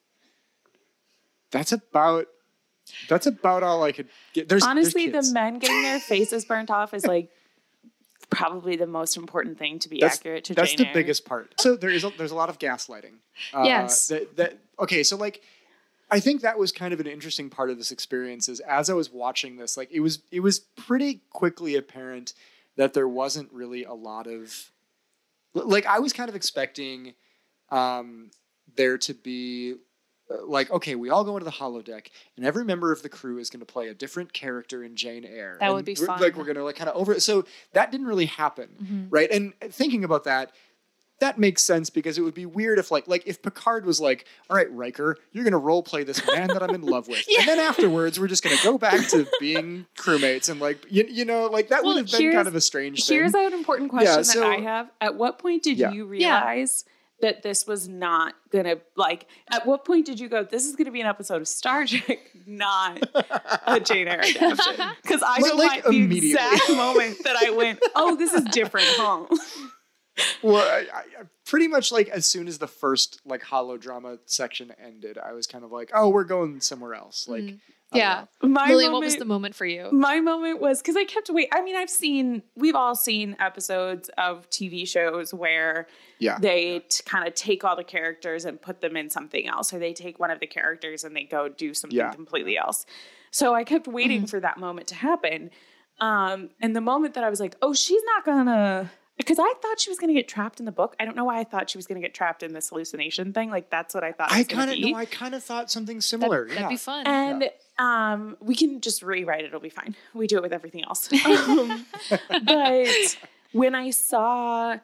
That's about that's about all I could get. There's Honestly, there's the men getting their faces burnt off is like probably the most important thing to be that's, accurate to That's Jane the Eyre. biggest part. So there is a, there's a lot of gaslighting. Uh, Yes. That, that okay. So like, I think that was kind of an interesting part of this experience. Is as I was watching this, like it was it was pretty quickly apparent that there wasn't really a lot of like I was kind of expecting um, there to be. Like, okay, we all go into the holodeck, and every member of the crew is going to play a different character in Jane Eyre. That and would be we're- fun. Like, we're going to like kind of over it. So that didn't really happen, Mm-hmm. right? And thinking about that, that makes sense because it would be weird if like like if Picard was like, all right, Riker, you're going to role play this man that I'm in love with, Yeah. and then afterwards we're just going to go back to being crewmates, and like you, you know like that Well, would have been here's- kind of a strange thing. Here's an important question Yeah, so- that I have. At what point did Yeah. you realize that this was not gonna like? At what point did you go, "This is gonna be an episode of Star Trek, not a Jane Eyre adaptation"? Because I Like- know like my, the immediately. exact moment that I went, "Oh, this is different, huh?" Well, I, I, pretty much like as soon as the first like holodrama section ended, I was kind of like, oh, we're going somewhere else. Like, Mm. I don't Yeah. know. My Lily, moment, what was the moment for you? My moment was because I kept wait. I mean, I've seen, we've all seen episodes of T V shows where Yeah. they t- kind of take all the characters and put them in something else, or they take one of the characters and they go do something Yeah. completely else. So I kept waiting Mm-hmm. for that moment to happen. Um, and the moment that I was like, oh, she's not gonna, because I thought she was gonna get trapped in the book. I don't know why I thought she was gonna get trapped in this hallucination thing. Like that's what I thought. It I was gonna kind of be. no, I kind of thought something That, similar. that'd yeah. be fun. And um, we can just rewrite it. It'll be fine. We do it with everything else. Um, but when I saw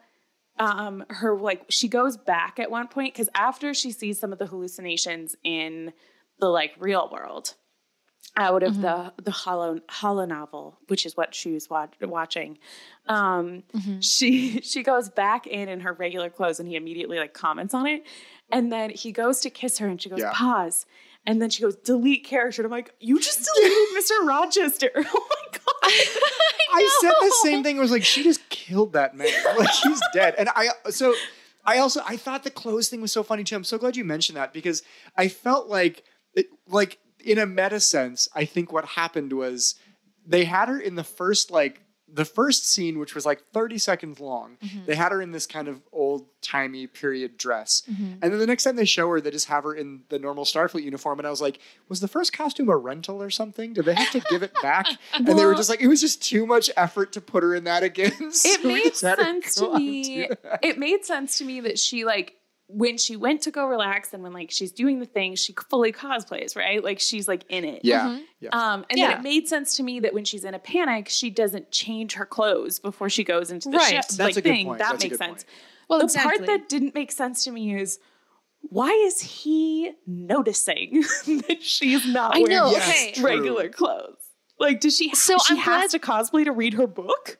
um, her, like, she goes back at one point because after she sees some of the hallucinations in the like real world, out of Mhm. the the hollow hollow novel, which is what she was wa- watching, um, Mhm. she she goes back in in her regular clothes, and he immediately like comments on it, and then he goes to kiss her, and she goes Yeah. pause, and then she goes delete character, and I'm like, you just deleted Mister Rochester. Oh my god. I said the know. same thing. I was like, she just killed that man. Like he's dead. And I so I also I thought the clothes thing was so funny too. I'm so glad you mentioned that because I felt like it, like in a meta sense, I think what happened was they had her in the first like the first scene, which was like thirty seconds long. Mhm. They had her in this kind of old timey period dress. Mhm. And then the next time they show her, they just have her in the normal Starfleet uniform. And I was like, was the first costume a rental or something? Did they have to give it back? And they were Well- just like, it was just too much effort to put her in that again. So It we made just had her sense go to on me. to that. It made sense to me that she like when she went to go relax and when like she's doing the thing, she fully cosplays, right? Like she's like in it. Yeah. Mhm. Yeah. Um, and Yeah. then it made sense to me that when she's in a panic, she doesn't change her clothes before she goes into the Right. ship. That's like, a good thing. point. That That's a makes good sense. point. Well, The exactly. part that didn't make sense to me is why is he noticing that she's not I wearing know, Yes, okay. true. regular clothes? Like, does she? So she I'm has to cosplay to read her book.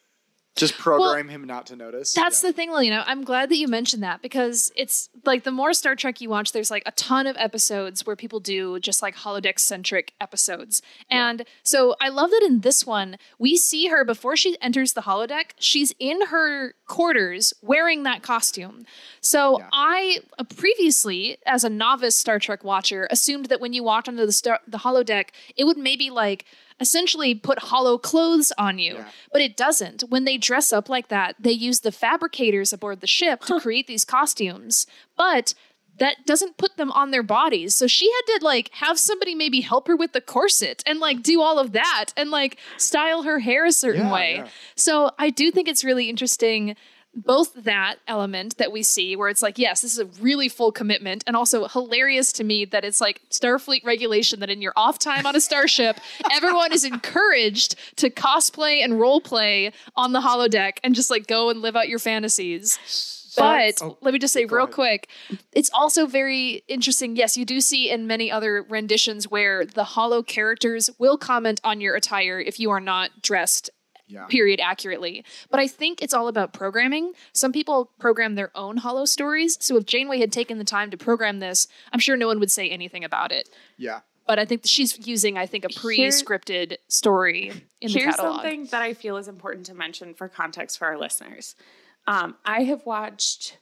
Just program him not to notice. That's Yeah. the thing, Lena. I'm glad that you mentioned that because it's like the more Star Trek you watch, there's like a ton of episodes where people do just like holodeck centric episodes. And so I love that in this one, we see her before she enters the holodeck, she's in her quarters wearing that costume. So Yeah. I uh, previously, as a novice Star Trek watcher, assumed that when you walked onto the, star- the holodeck, it would maybe like essentially put hollow clothes on you. Yeah. But it doesn't. When they dress up like that, they use the fabricators aboard the ship to create these costumes. But that doesn't put them on their bodies. So she had to like have somebody maybe help her with the corset and like do all of that and like style her hair a certain Yeah, way. yeah. So I do think it's really interesting. Both that element that we see where it's like, yes, this is a really full commitment, and also hilarious to me that it's like Starfleet regulation that in your off time on a starship, everyone is encouraged to cosplay and role play on the holodeck and just like go and live out your fantasies. But Oh, let me just say go real ahead. quick, it's also very interesting. Yes, you do see in many other renditions where the holo characters will comment on your attire if you are not dressed Yeah. period accurately. But I think it's all about programming. Some people program their own hollow stories. So if Janeway had taken the time to program this, I'm sure no one would say anything about it. Yeah. But I think she's using, I think, a pre-scripted story in the Here's catalog. something that I feel is important to mention for context for our listeners. Um, I have watched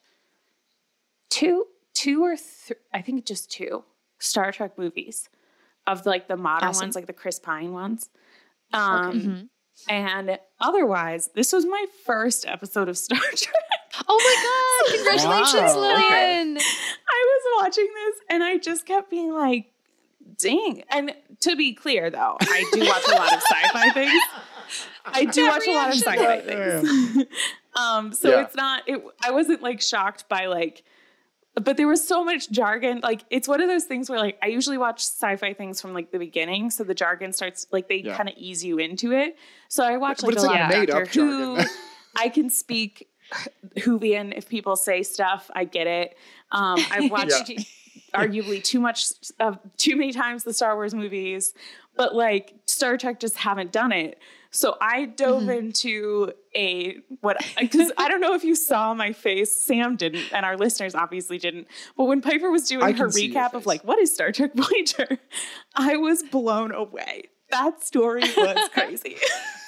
two, two or three, I think just two Star Trek movies of like the modern Awesome. ones, like the Chris Pine ones. Um, Okay. Mm-hmm. And otherwise, this was my first episode of Star Trek. Oh my God! Congratulations, Wow. Lillian! I was watching this and I just kept being like, dang. And to be clear, though, I do watch a lot of sci-fi things. I do That watch a lot of reaction, sci-fi though. things. um, so Yeah. it's not, it, I wasn't like shocked by like, but there was so much jargon. Like, it's one of those things where like, I usually watch sci-fi things from like the beginning. So the jargon starts, like they Yeah. kind of ease you into it. So I watch But like it's a like lot of made Doctor up Who. jargon. I can speak Whovian if people say stuff. I get it. Um, I've watched Yeah. arguably too much, uh, too many times the Star Wars movies, but like Star Trek just haven't done it. So I dove Mm-hmm. into a, what, because I don't know if you saw my face, Sam didn't, and our listeners obviously didn't, but when Piper was doing I her can see your recap of face. like, what is Star Trek Voyager? I was blown away. That story was crazy.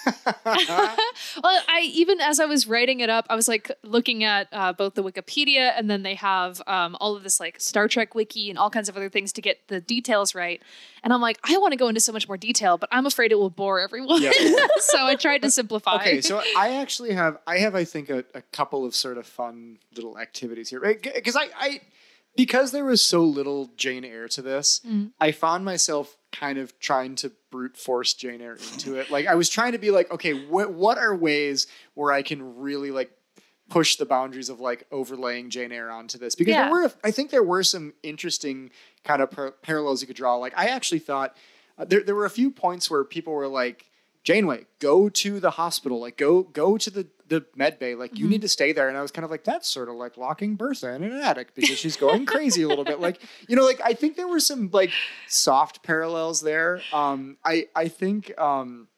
Well, I even as I was writing it up, I was like looking at uh, both the Wikipedia and then they have um, all of this like Star Trek wiki and all kinds of other things to get the details right. And I'm like, I want to go into so much more detail, but I'm afraid it will bore everyone. Yeah. So I tried to simplify. Okay, so I actually have, I have, I think, a, a couple of sort of fun little activities here, right? Because I, I, because there was so little Jane Eyre to this, Mm. I found myself kind of trying to brute force Jane Eyre into it. Like I was trying to be like, okay, wh- what are ways where I can really like push the boundaries of like overlaying Jane Eyre onto this? Because Yeah. there were, I think there were some interesting kind of par- parallels you could draw. Like I actually thought uh, there there were a few points where people were like, Janeway, go to the hospital, like go go to the, the med bay, like you Mhm. need to stay there. And I was kind of like, that's sort of like locking Bertha in an attic because she's going crazy a little bit. Like, you know, like I think there were some like soft parallels there. Um, I I think um,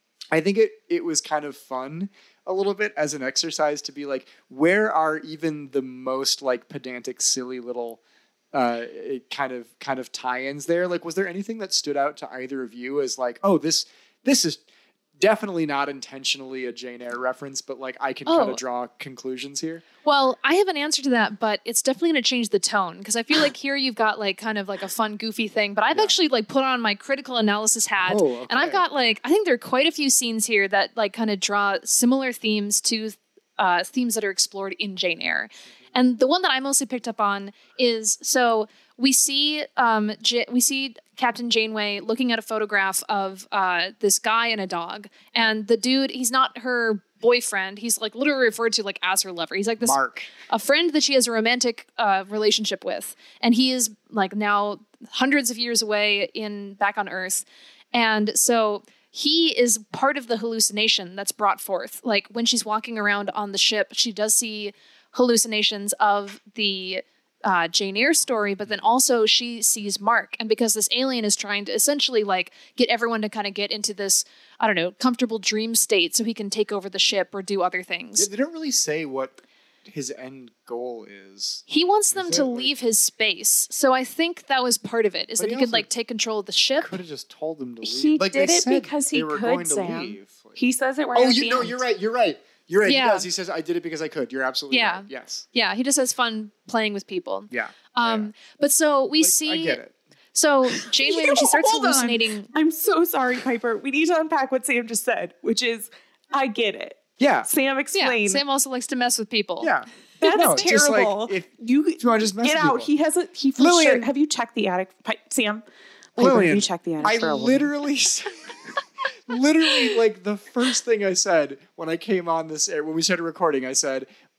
I think it it was kind of fun a little bit as an exercise to be like, where are even the most like pedantic, silly little uh kind of kind of tie-ins there? Like, was there anything that stood out to either of you as like, oh, this this is definitely not intentionally a Jane Eyre reference, but like I can kind Oh. of draw conclusions here? Well, I have an answer to that, but it's definitely going to change the tone because I feel like here you've got like kind of like a fun, goofy thing, but I've Yeah. actually like put on my critical analysis hat, Oh, okay. and I've got like I think there are quite a few scenes here that like kind of draw similar themes to uh, themes that are explored in Jane Eyre, and the one that I mostly picked up on is so we see um J- we see Captain Janeway looking at a photograph of uh, this guy and a dog, and the dude, he's not her boyfriend. He's like literally referred to like as her lover. He's like this Mark. a friend that she has a romantic uh, relationship with, and he is like now hundreds of years away in back on Earth, and so he is part of the hallucination that's brought forth. Like when she's walking around on the ship, she does see hallucinations of the uh, Jane Eyre story, but then also she sees Mark, and because this alien is trying to essentially like get everyone to kind of get into this, I don't know, comfortable dream state so he can take over the ship or do other things. They don't really say what his end goal is. He wants them Is to it, like- leave his space. So I think that was part of it, is But that he he could also like take control of the ship. Could have just told them to leave. He like, did they it said because he they were could, going to Sam. leave. Like- He says it right oh, at you the know, end. you're right. You're right. You're right. Yeah. He does. He says, "I did it because I could." You're absolutely Yeah. right. Yes. Yeah, he just has fun playing with people. Yeah. Um, Yeah. but so we Like, see I get it. So Janeway, when she starts Hold on. hallucinating, I'm so sorry, Piper. We need to unpack what Sam just said, which is, I get it. Yeah. Sam, yeah, explain. Sam also likes to mess with people. Yeah. That's No, just like terrible. if you you want to just mess get with out. people. He has a he for Lillian. sure. Have you checked the attic, Pi- Sam? Piper, Lillian, have you checked the attic I for a woman? literally, s- literally, like the first thing I said when I came on this air, when we started recording, I said,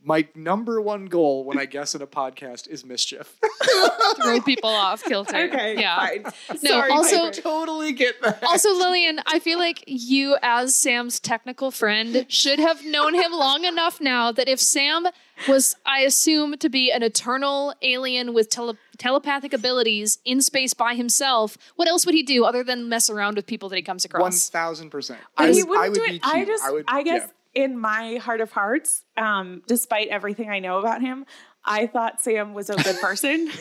my number one goal when I guess in a podcast is mischief. Throw people off kilter. Okay, yeah. fine. No, Sorry, also- I totally get that. Also, Lillian, I feel like you, as Sam's technical friend, should have known him long enough now that if Sam was, I assume, to be an eternal alien with tele- telepathic abilities in space by himself, what else would he do other than mess around with people that he comes One across? thousand percent. But I he would, wouldn't I would do be it. I cute. just, I, would, guess, yeah. in my heart of hearts, um, despite everything I know about him, I thought Sam was a good person.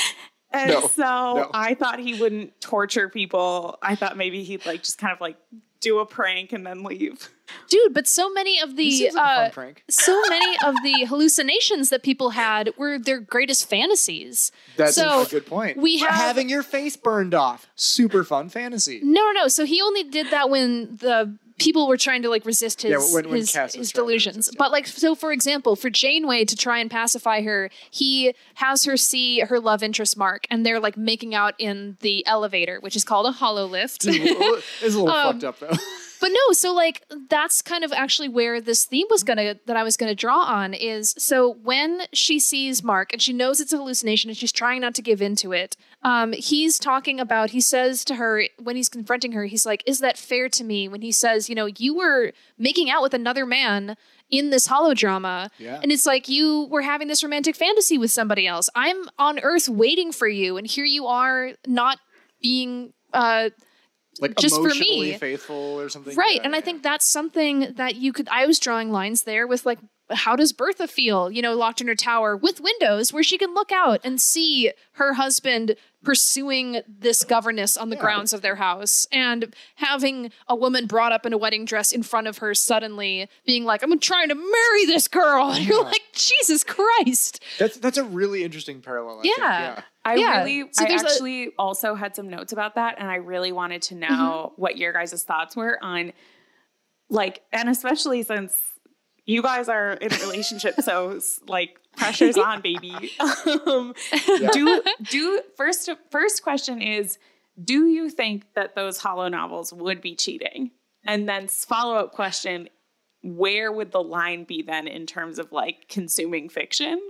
And No, so no. I thought he wouldn't torture people. I thought maybe he'd like just kind of like do a prank and then leave. Dude, but so many of He the seems like a fun uh, prank. so many of the hallucinations that people had were their greatest fantasies. That's so a good point. we have- having your face burned off. Super fun fantasy. No, no, no. So he only did that when the people were trying to like resist his Yeah, when- when his, Cass was his trying to delusions. resist, yeah. But like, so for example, for Janeway to try and pacify her, he has her see her love interest Mark, and they're like making out in the elevator, which is called a hololift. It's a little Um, fucked up though. But no, so like that's kind of actually where this theme was gonna that I was gonna draw on is so when she sees Mark and she knows it's a hallucination and she's trying not to give into it, um, he's talking about he says to her when he's confronting her, he's like, "Is that fair to me?" When he says, you know, you were making out with another man in this holodrama, Yeah. and it's like you were having this romantic fantasy with somebody else. I'm on Earth waiting for you, and here you are not being. Uh, Like just for emotionally me. faithful or something. Right. Yeah, and I yeah. think that's something that you could, I was drawing lines there with like, how does Bertha feel, you know, locked in her tower with windows where she can look out and see her husband pursuing this governess on the Yeah. grounds of their house and having a woman brought up in a wedding dress in front of her suddenly being like, I'm trying to marry this girl. And you're Yeah. like, Jesus Christ. That's that's a really interesting parallel. I think, Yeah. yeah. I Yeah. really, So I there's a- actually also had some notes about that, and I really wanted to know Mm-hmm. what your guys' thoughts were on, like, and especially since you guys are in a relationship, so s- like pressure's on, baby. Um, Yeah. do do first first question is, do you think that those hollow novels would be cheating? And then follow up question, where would the line be then in terms of like consuming fiction?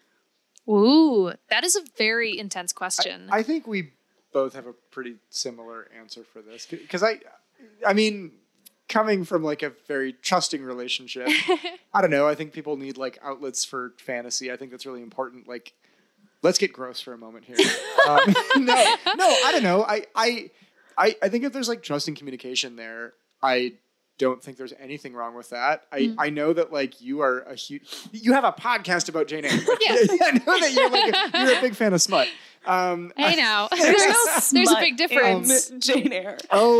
Ooh, that is a very intense question. I think we both have a pretty similar answer for this because I, I mean, coming from like a very trusting relationship, I don't know. I think people need like outlets for fantasy. I think that's really important. Like, let's get gross for a moment here. um, no, no, I don't know. I, I, I, I think if there's like trust and communication there, I don't think there's anything wrong with that. I, Mm. I know that like you are a huge, you have a podcast about Jane Eyre. Like, Yeah. I know that you're like a, you're a big fan of smut. Um, hey now, There's there's, no there's a smut big difference. in Jane Eyre.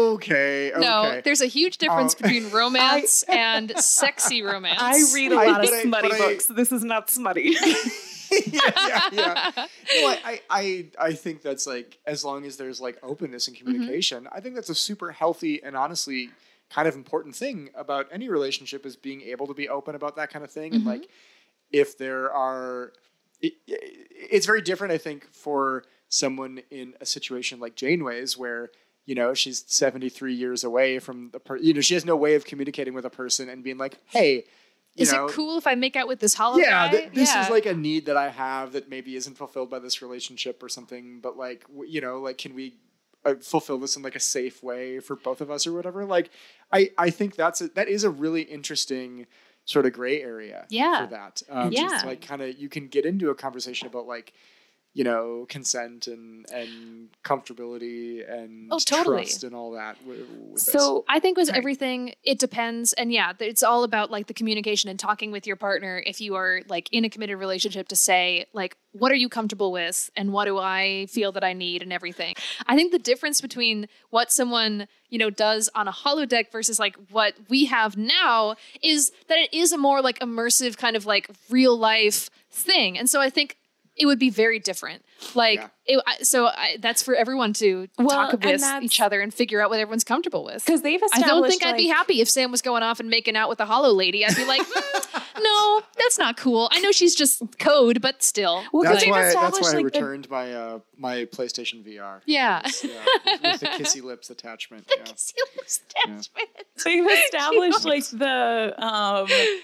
Okay. Okay. No, there's a huge difference Um, between romance and sexy romance. I read a I- lot of but I- smutty but I- books. This is not smutty. yeah, yeah, yeah. No, I, I, I think that's like as long as there's like openness and communication, I think that's a super healthy and honestly kind of important thing about any relationship is being able to be open about that kind of thing. And Mhm. like, if there are, it, it's very different, I think, for someone in a situation like Janeway's where, you know, she's seventy-three years away from the person, you know, she has no way of communicating with a person and being like, hey, you Is know, it cool if I make out with this hollow yeah, guy? th- this yeah. is like a need that I have that maybe isn't fulfilled by this relationship or something. But like, w- you know, like, can we uh, fulfill this in like a safe way for both of us or whatever? Like, I, I think that's a, that is a really interesting sort of gray area. Yeah. For that, um, Yeah. just like kind of you can get into a conversation about like, you know, consent and and comfortability and Oh, totally. trust and all that. W- with this. So I think with Sorry. everything, it depends. And yeah, it's all about like the communication and talking with your partner if you are like in a committed relationship to say like, what are you comfortable with and what do I feel that I need and everything. I think the difference between what someone, you know, does on a holodeck versus like what we have now is that it is a more like immersive kind of like real life thing. And so I think it would be very different. Like, Yeah. it, I- so I, that's for everyone to Well, talk and with that's- each other and figure out what everyone's comfortable with. because they've I established, don't think I'd be like- happy if Sam was going off and making out with a hollow lady. I'd be like, "Mm, no, that's not cool. I know she's just code, but still. Well, 'cause that's they've why that's established, why I like, the- returned my uh, my PlayStation V R. Yeah. Yeah, with, with the kissy lips attachment. Yeah. they've established like the um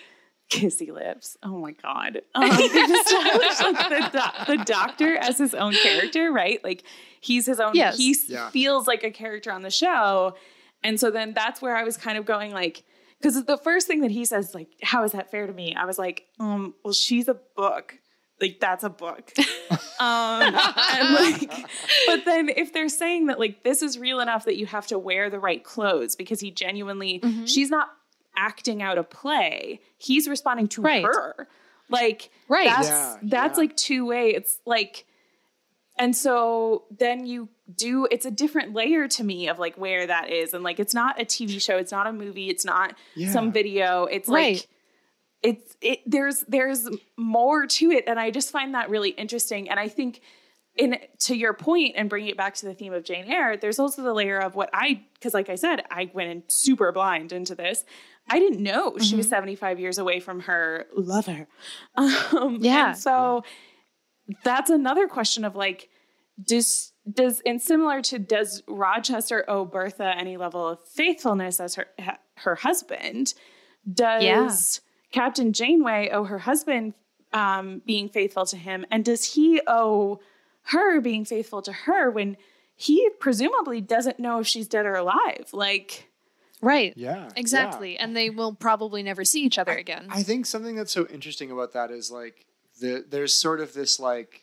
kissy lips. Oh my God. Um, they've established like the, do- the doctor as his own character, right? Like he's his own, Yes. he Yeah. feels like a character on the show. And so then that's where I was kind of going like, because the first thing that he says, like, how is that fair to me? I was like, um, well, she's a book. Like, that's a book. um, and like, but then if they're saying that, like, this is real enough that you have to wear the right clothes because he genuinely, Mm-hmm. she's not acting out a play. He's responding to Right. her. Like, Right. that's, Yeah, that's yeah. like two way. It's like, and so then you do, it's a different layer to me of like where that is. And like, it's not a T V show. It's not a movie. It's not Yeah. some video. It's Right. like, it's, it, there's, there's more to it. And I just find that really interesting. And I think in, to your point and bringing it back to the theme of Jane Eyre, there's also the layer of what I, cause like I said, I went in super blind into this. I didn't know mm-hmm. she was seventy-five years away from her lover. Um, Yeah. And so that's another question of like, does, does, and similar to, does Rochester owe Bertha any level of faithfulness as her, her husband? Does Yeah. Captain Janeway owe her husband um, being faithful to him? And does he owe her being faithful to her when he presumably doesn't know if she's dead or alive? Like, Right. Yeah. Exactly. yeah. And they will probably never see each other I, again. I think something that's so interesting about that is like the there's sort of this like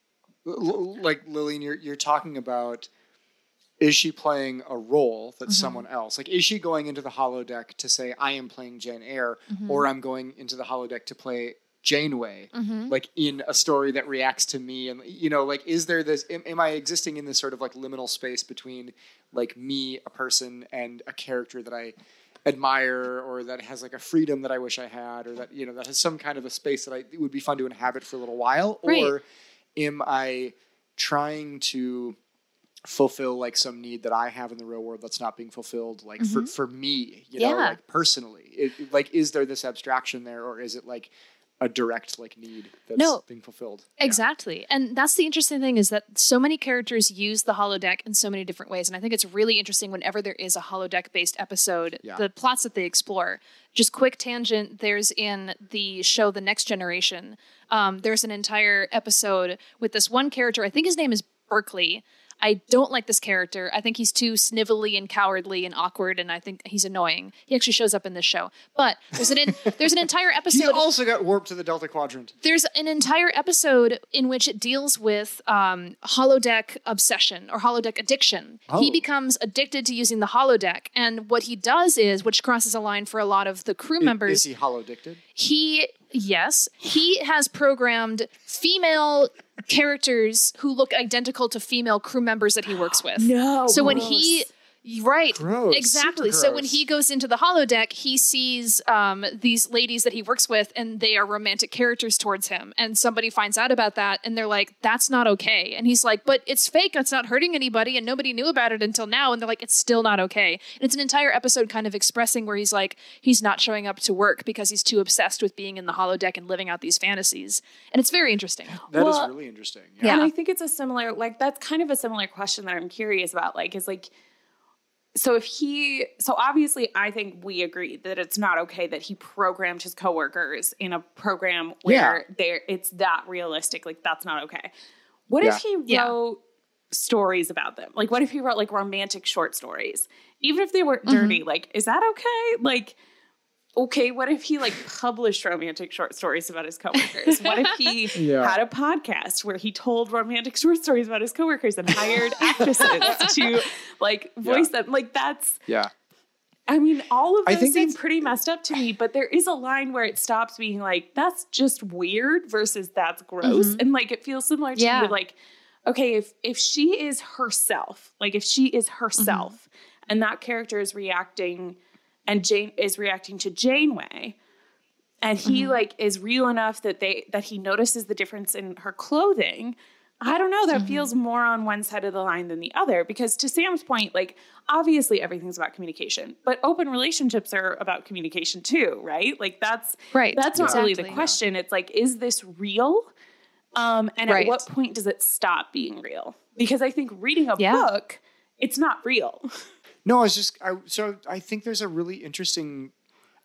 l- like Lillian, you're you're talking about, is she playing a role that's Mm-hmm. someone else? Like, is she going into the holodeck to say I am playing Jane Eyre, Mm-hmm. or I'm going into the holodeck to play Janeway, Mm-hmm. like in a story that reacts to me? And you know, like, is there this? Am, am I existing in this sort of like liminal space between like me, a person, and a character that I admire, or that has like a freedom that I wish I had, or that, you know, that has some kind of a space that I it would be fun to inhabit for a little while? Right. Or am I trying to fulfill like some need that I have in the real world that's not being fulfilled, like Mm-hmm. for, for me, you know, Yeah. like personally? It, like, is there this abstraction there, or is it like a direct like need that's No. being fulfilled? Exactly. And that's the interesting thing, is that so many characters use the holodeck in so many different ways. And I think it's really interesting whenever there is a holodeck based episode, Yeah. the plots that they explore. Just quick tangent, there's in the show The Next Generation, um, there's an entire episode with this one character. I think his name is Berkeley. I don't like this character. I think he's too snivelly and cowardly and awkward, and I think he's annoying. He actually shows up in this show. But there's an in, there's an entire He episode. also got warped to the Delta Quadrant. There's an entire episode in which it deals with um, holodeck obsession or holodeck addiction. He Oh. becomes addicted to using the holodeck, and what he does is, which crosses a line for a lot of the crew I- members, Is he holo-addicted? he yes he has programmed female characters who look identical to female crew members that he works with. no. So when he right Gross. exactly Super so when gross. he goes into the holodeck, he sees um, these ladies that he works with, and they are romantic characters towards him, and somebody finds out about that, and they're like, that's not okay. And he's like, but it's fake, it's not hurting anybody, and nobody knew about it until now. And they're like, it's still not okay. And it's an entire episode kind of expressing where he's like, he's not showing up to work because he's too obsessed with being in the holodeck and living out these fantasies. And it's very interesting. That is Well, really interesting. Yeah. And I think it's a similar, like, that's kind of a similar question that I'm curious about. Like, is like, so if he, so obviously I think we agree that it's not okay that he programmed his coworkers in a program where they're, it's that realistic. Like, that's not okay. What Yeah. if he Yeah. wrote stories about them? Like, what if he wrote like romantic short stories? Even if they weren't dirty, like, is that okay? Like, okay, what if he like published romantic short stories about his coworkers? What if he Yeah. had a podcast where he told romantic short stories about his coworkers and hired actresses to like voice them? Like, that's, Yeah. I mean, all of I those think seem that's- pretty messed up to me, but there is a line where it stops being like, that's just weird versus that's gross. Mhm. And like, it feels similar to Yeah. me, like, okay, if, if she is herself, like if she is herself and that character is reacting and Jane is reacting to Janeway, and he Mm-hmm. like is real enough that they that he notices the difference in her clothing. I don't know, that Mm-hmm. feels more on one side of the line than the other, because to Sam's point, like, obviously everything's about communication, but open relationships are about communication too, right? Like, that's Right. that's not really the Exactly. question. It's like, is this real? Um, and Right. at what point does it stop being real? Because I think reading a Yeah. book, it's not real. No, I was just I so I think there's a really interesting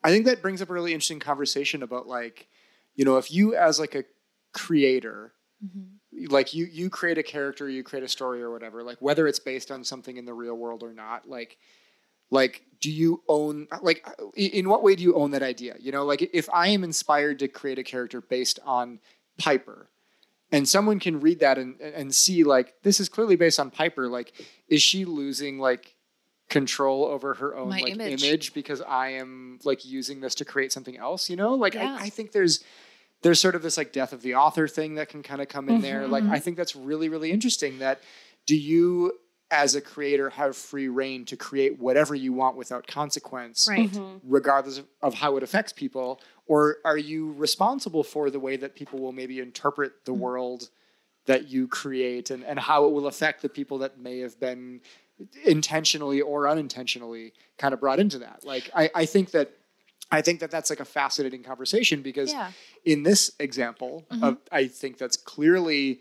I think that brings up a really interesting conversation about like, you know, if you as like a creator, mm-hmm. like you you create a character, you create a story or whatever, like whether it's based on something in the real world or not, like like do you own like in what way do you own that idea? You know, like if I am inspired to create a character based on Piper, and someone can read that and and see like this is clearly based on Piper, like is she losing like control over her own My like image. image because I am like using this to create something else, you know? Like Yeah. I, I think there's there's sort of this like death of the author thing that can kind of come in mm-hmm. there. Like I think that's really, really interesting that do you as a creator have free reign to create whatever you want without consequence, right. mm-hmm. regardless of, of how it affects people? Or are you responsible for the way that people will maybe interpret the mm-hmm. world that you create and, and how it will affect the people that may have been intentionally or unintentionally kind of brought into that? Like, I, I think that I think that that's like a fascinating conversation because yeah. in this example, mm-hmm. of, I think that's clearly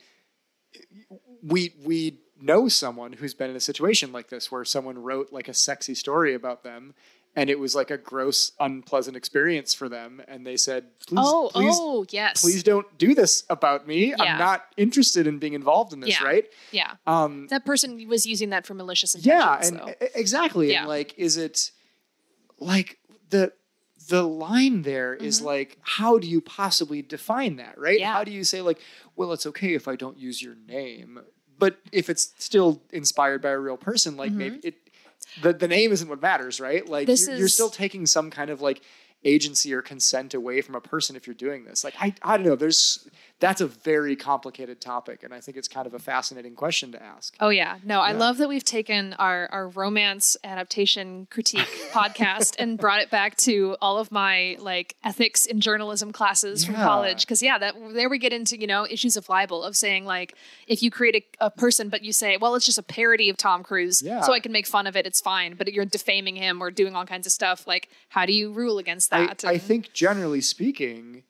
we we know someone who's been in a situation like this where someone wrote like a sexy story about them and it was like a gross, unpleasant experience for them. And they said, please, oh, please, oh, yes. please don't do this about me. Yeah. I'm not interested in being involved in this, yeah. right? Yeah. Um, that person was using that for malicious intentions. Yeah, and so. exactly. Yeah. And like, is it like the the line there is mm-hmm. like, how do you possibly define that, right? Yeah. How do you say like, well, it's okay if I don't use your name, but if it's still inspired by a real person, like mm-hmm. maybe it, the, the name isn't what matters, right? Like this you're, is... you're still taking some kind of like agency or consent away from a person if you're doing this. Like, I, I don't know, there's, that's a very complicated topic. And I think it's kind of a fascinating question to ask. Oh yeah. No, I yeah. love that we've taken our, our romance adaptation critique podcast and brought it back to all of my like ethics in journalism classes yeah. from college. Cause yeah, that there we get into, you know, issues of libel of saying like, if you create a, a person, but you say, well, it's just a parody of Tom Cruise. Yeah. So I can make fun of it. It's fine. But you're defaming him or doing all kinds of stuff. Like, how do you rule against that? I, and, I think generally speaking,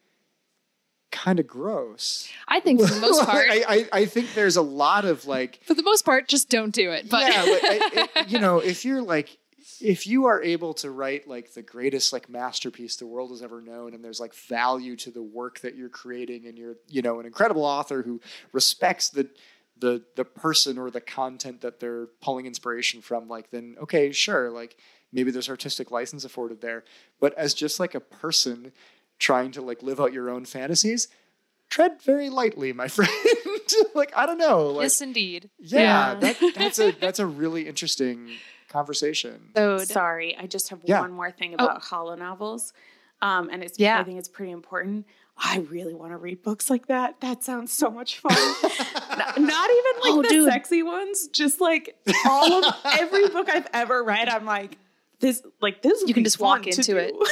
kind of gross. I think for the most part, I, I, I think there's a lot of like, for the most part, just don't do it. But yeah, like, I, it, you know, if you're like, if you are able to write like the greatest like masterpiece the world has ever known, and there's like value to the work that you're creating, and you're, you know, an incredible author who respects the, the, the person or the content that they're pulling inspiration from, like, then, okay, sure. Like maybe there's artistic license afforded there, but as just like a person trying to like live out your own fantasies, tread very lightly, my friend. Like, I don't know. Like, yes, indeed. Yeah, Yeah. that, that's a that's a really interesting conversation. So Sorry, I just have Yeah. one more thing about hollow novels. Um, and it's, Yeah. I think it's pretty important. I really want to read books like that. That sounds so much fun. not, not even like Oh, the dude. sexy ones, just like all of every book I've ever read. I'm like, this, like this. would You can be just walk fun to into do. it.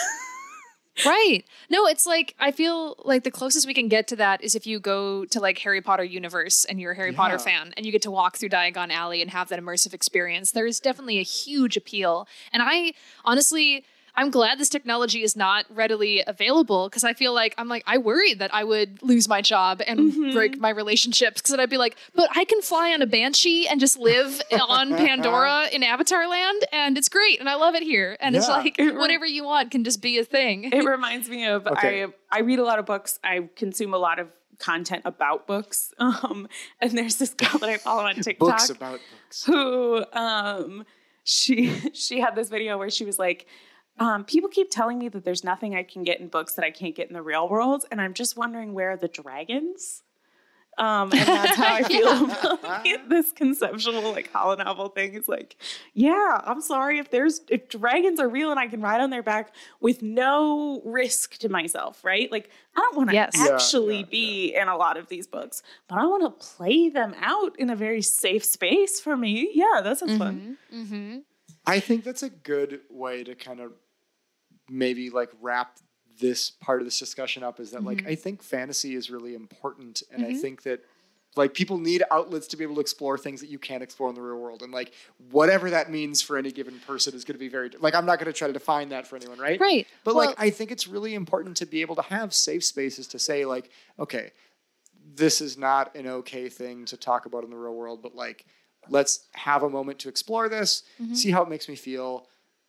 Right. No, it's like, I feel like the closest we can get to that is if you go to like Harry Potter universe and you're a Harry Yeah. Potter fan and you get to walk through Diagon Alley and have that immersive experience. There is definitely a huge appeal. And I honestly, I'm glad this technology is not readily available because I feel like I'm like, I worried that I would lose my job and Mhm. break my relationships because I'd be like, but I can fly on a Banshee and just live on Pandora in Avatar Land and it's great and I love it here. And it's Yeah. like, It re- whatever you want can just be a thing. It reminds me of Okay. I I read a lot of books. I consume a lot of content about books. Um, and there's this girl that I follow on TikTok Books about books. who um she she had this video where she was like, um, people keep telling me that there's nothing I can get in books that I can't get in the real world, and I'm just wondering where are the dragons. Um, and that's how I feel Yeah. about like, this conceptual like hollow novel thing. Is like, yeah, I'm sorry if there's if dragons are real and I can ride on their back with no risk to myself, right? Like, I don't want to Yes. Yeah, actually yeah, be in a lot of these books, but I want to play them out in a very safe space for me. Yeah, that sounds fun. Mm-hmm. Mm-hmm. I think that's a good way to kind of maybe like wrap this part of this discussion up, is that like, Mhm. I think fantasy is really important. And I Mhm. think that like people need outlets to be able to explore things that you can't explore in the real world. And like, whatever that means for any given person is going to be very, like, I'm not going to try to define that for anyone. Right. Right. But Well- like, I think it's really important to be able to have safe spaces to say like, okay, this is not an okay thing to talk about in the real world, but like, let's have a moment to explore this, Mhm. see how it makes me feel.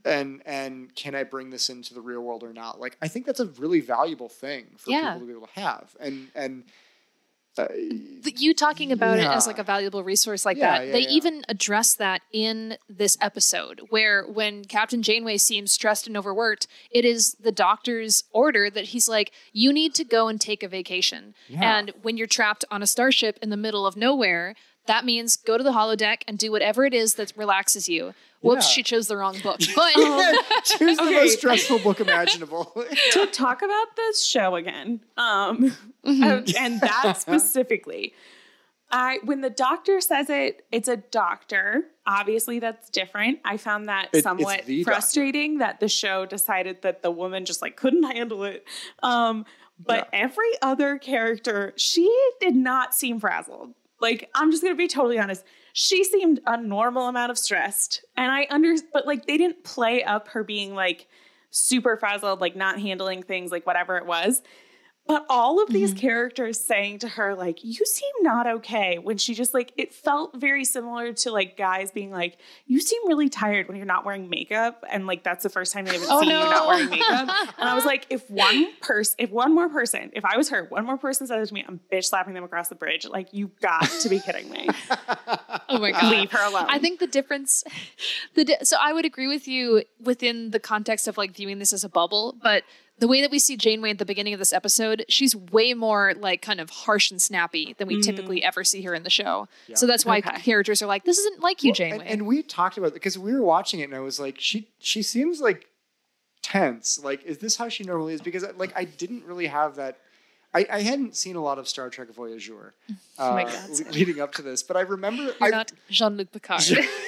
and and can I bring this into the real world or not? Like, I think that's a really valuable thing for Yeah. people to be able to have. And and uh, You talking about yeah. it as like a valuable resource like Yeah, that. yeah, they yeah. even address that in this episode where when Captain Janeway seems stressed and overworked, it is the doctor's order that he's like, you need to go and take a vacation. Yeah. And when you're trapped on a starship in the middle of nowhere, that means go to the holodeck and do whatever it is that relaxes you. Whoops, Yeah. she chose the wrong book. But choose the Okay. most stressful book imaginable. To talk about this show again, um, uh, and that specifically, I when the doctor says it, it's a doctor. Obviously, that's different. I found that It- it's somewhat the doctor. frustrating that the show decided that the woman just like couldn't handle it. Um, but Yeah. every other character, she did not seem frazzled. Like, I'm just gonna be totally honest. She seemed a normal amount of stressed, and I under, but like they didn't play up her being like super frazzled, like not handling things, like whatever it was. But all of these characters saying to her, like, you seem not okay, when she just like, it felt very similar to like guys being like, you seem really tired when you're not wearing makeup. And like, that's the first time they've Oh, seen no. you not wearing makeup. And I was like, if one person, if one more person, if I was her, one more person said it to me, I'm bitch slapping them across the bridge. Like, you've got to be kidding me. oh my God. Leave her alone. I think the difference, the di- so I would agree with you within the context of like viewing this as a bubble, but the way that we see Janeway at the beginning of this episode, she's way more like kind of harsh and snappy than we typically ever see her in the show. Yeah. So that's why Okay. characters are like, this isn't like you, Janeway. And, and we talked about it because we were watching it, and I was like, she she seems like tense. Like, is this how she normally is? Because like I didn't really have that. I, I hadn't seen a lot of Star Trek Voyager uh, my God, le- sorry. leading up to this, but I remember You're I, not Jean-Luc Picard.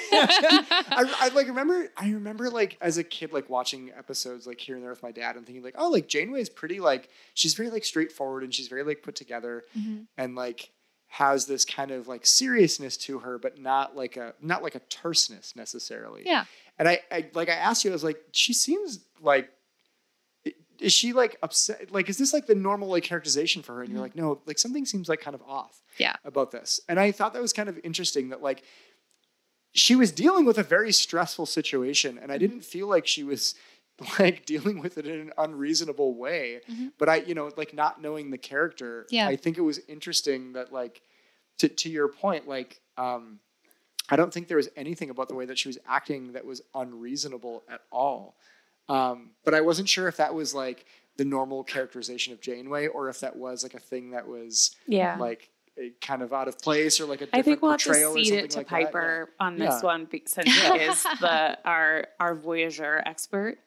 I, I like remember I remember like as a kid like watching episodes like here and there with my dad and thinking like, oh, like Janeway is pretty like she's very like straightforward and she's very like put together and like has this kind of like seriousness to her, but not like a not like a terseness necessarily. Yeah. And I, I like I asked you, I was like, she seems like i- is she like upset? Like, is this like the normal like characterization for her? And you're like, no, like something seems like kind of off Yeah. about this. And I thought that was kind of interesting that like she was dealing with a very stressful situation, and I didn't feel like she was like dealing with it in an unreasonable way. But I, you know, like not knowing the character, Yeah. I think it was interesting that like to to your point, like um I don't think there was anything about the way that she was acting that was unreasonable at all. Um, but I wasn't sure if that was like the normal characterization of Janeway or if that was like a thing that was Yeah. like a, kind of out of place or like a different I think we'll have to portrayal or cede it something to like that. Piper on Yeah. this one be- since she is the our our Voyager expert.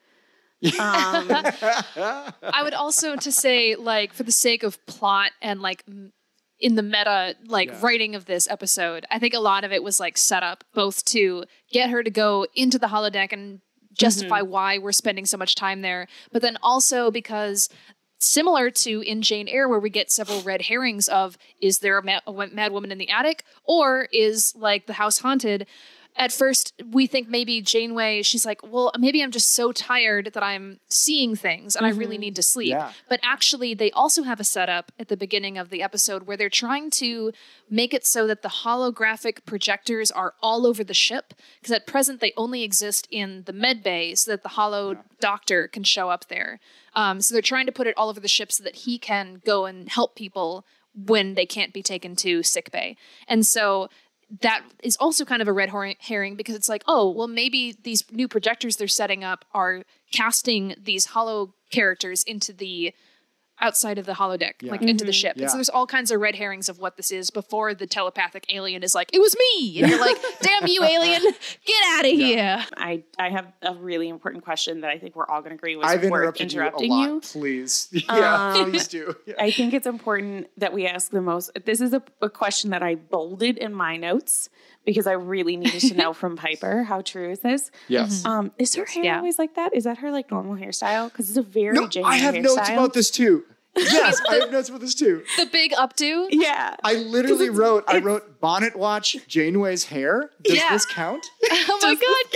Um, Yeah. I would also to say, like, for the sake of plot and like m- in the meta, like Yeah. writing of this episode, I think a lot of it was like set up both to get her to go into the holodeck and justify why we're spending so much time there, but then also because similar to in Jane Eyre, where we get several red herrings of, is there a, ma- a mad woman in the attic, or is like the house haunted? At first, we think maybe Janeway, she's like, well, maybe I'm just so tired that I'm seeing things and I really need to sleep. Yeah. But actually, they also have a setup at the beginning of the episode where they're trying to make it so that the holographic projectors are all over the ship. Because at present, they only exist in the med bay so that the holo doctor can show up there. Um, so they're trying to put it all over the ship so that he can go and help people when they can't be taken to sick bay. And so that is also kind of a red hor- herring because it's like, oh, well, maybe these new projectors they're setting up are casting these hollow characters into the outside of the holodeck, Yeah. like into the ship. And Yeah. so there's all kinds of red herrings of what this is before the telepathic alien is like, it was me. And you're like, damn you, alien, get out of here. I I have a really important question that I think we're all going to agree was I've worth interrupted, interrupting you a lot. you. Please. Yeah, Um, please do. Yeah. I think it's important that we ask the most. This is a, a question that I bolded in my notes because I really needed to know from Piper. How true is this? Yes. Um, is her hair Yeah. always like that? Is that her like normal hairstyle? Because it's a very No, Jane I have hairstyle. notes about this too. Yes, I have notes about this too. The big updo. Yeah. I literally wrote, I wrote bonnet watch Janeway's hair. Does Yeah. this count? Oh my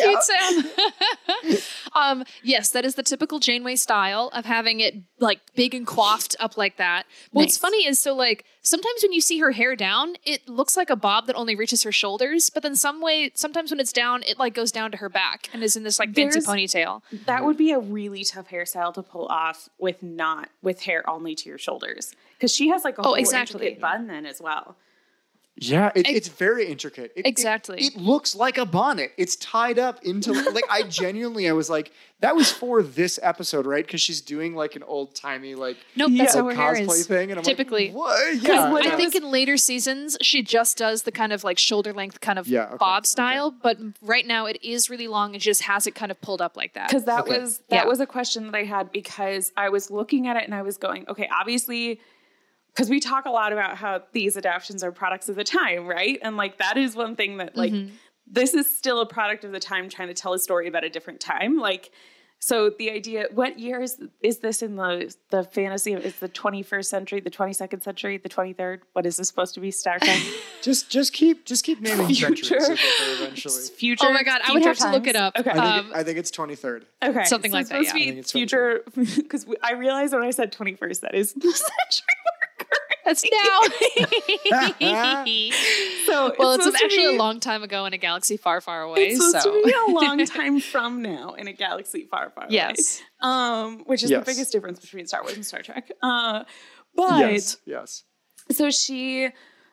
God, cute Sam. um, yes, that is the typical Janeway style of having it like big and coiffed up like that. But What's Nice. funny is so like sometimes when you see her hair down, it looks like a bob that only reaches her shoulders. But then some way, sometimes when it's down, it like goes down to her back and is in this like fancy There's- ponytail. That would be a really tough hairstyle to pull off with not with hair only to your shoulders. Because she has like a Oh, whole exactly. intricate bun then as well. Yeah, it, Ex- it's very intricate. It- it- Exactly. It, looks like a bonnet. It's tied up into like I genuinely I was like that was for this episode, right? Because she's doing like an old timey like, Nope, that's Yeah. how like her hair cosplay is. thing, and I'm Typically. like, what? Yeah, when I yeah. think in later seasons she just does the kind of like shoulder length kind of Yeah, okay, bob style, but right now it is really long and she just has it kind of pulled up like that. Because that Okay. was that Yeah. was a question that I had because I was looking at it and I was going, okay, obviously, because we talk a lot about how these adaptions are products of the time, right? And like that is one thing that like Mm-hmm. this is still a product of the time trying to tell a story about a different time. Like, so the idea, what year is is this in the the fantasy? Is the twenty-first century, the twenty-second century, the twenty-third? What is this supposed to be? Star Trek? just just keep just keep naming Future. centuries so that they're eventually. Future. Oh my God, I would future have to look times? it up. Okay. I think, Um, it, I think it's twenty-third. Okay, Something so like it's that, supposed yeah. I to think be it's future, because I realized when I said twenty-first, that is the century we're That's now. So Well, it's supposed to actually be- a long time ago in a galaxy far, far away. It's supposed so to be a long time from now in a galaxy far, far away. yes, Um, which is Yes. the biggest difference between Star Wars and Star Trek. Uh, but Yes, yes. so she,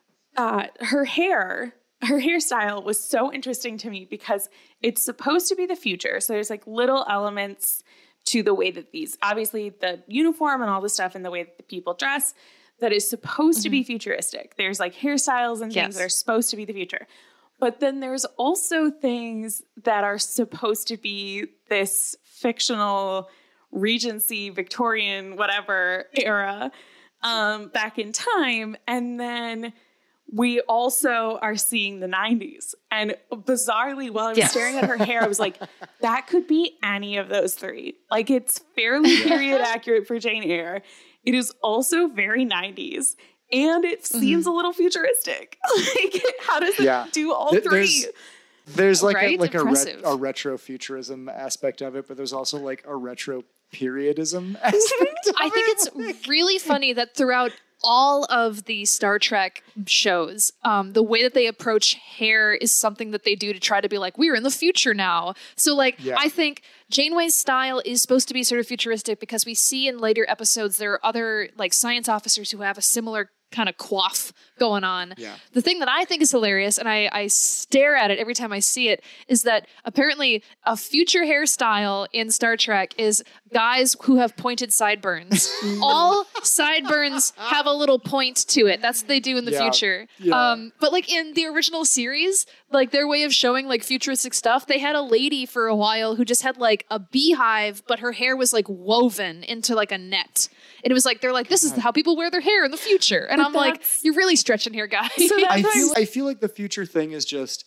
uh, her hair, her hairstyle was so interesting to me because it's supposed to be the future. So there's like little elements to the way that these, obviously the uniform and all the stuff and the way that the people dress that is supposed to be futuristic. There's like hairstyles and things Yes. that are supposed to be the future. But then there's also things that are supposed to be this fictional Regency, Victorian, whatever era um, back in time. And then we also are seeing the nineties. And bizarrely, while I was Yes. staring at her hair, I was like, that could be any of those three. Like, it's fairly period accurate for Jane Eyre. It is also very nineties. And it seems a little futuristic. Like, how does it Yeah. do all There- three? there's- There's like Right? a like a, ret- Impressive. a retro futurism aspect of it, but there's also like a retro periodism aspect. Of I think it. it's really funny that throughout all of the Star Trek shows, um, the way that they approach hair is something that they do to try to be like, we're in the future now. So, like, Yeah. I think Janeway's style is supposed to be sort of futuristic because we see in later episodes there are other like science officers who have a similar kind of coif going on. Yeah. The thing that I think is hilarious, and I, I stare at it every time I see it, is that apparently a future hairstyle in Star Trek is guys who have pointed sideburns. All sideburns have a little point to it. That's what they do in the Yeah. future. Yeah. Um, but like in the original series, like their way of showing like futuristic stuff, they had a lady for a while who just had like a beehive, but her hair was like woven into like a net. And it was like, they're like, this is how people wear their hair in the future. And But I'm like, that's- you're really stretching here, guys. So that's I what feel I'm- I feel like the future thing is just,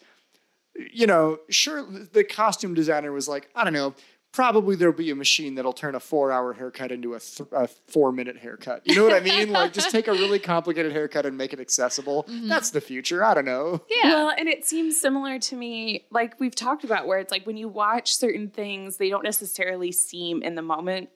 you know, sure the costume designer was like, I don't know, probably there'll be a machine that'll turn a four-hour haircut into a, th- a four-minute haircut. You know what I mean? Like, just take a really complicated haircut and make it accessible. That's the future. I don't know. yeah. Well, and it seems similar to me, like we've talked about, where it's like when you watch certain things, they don't necessarily seem in the moment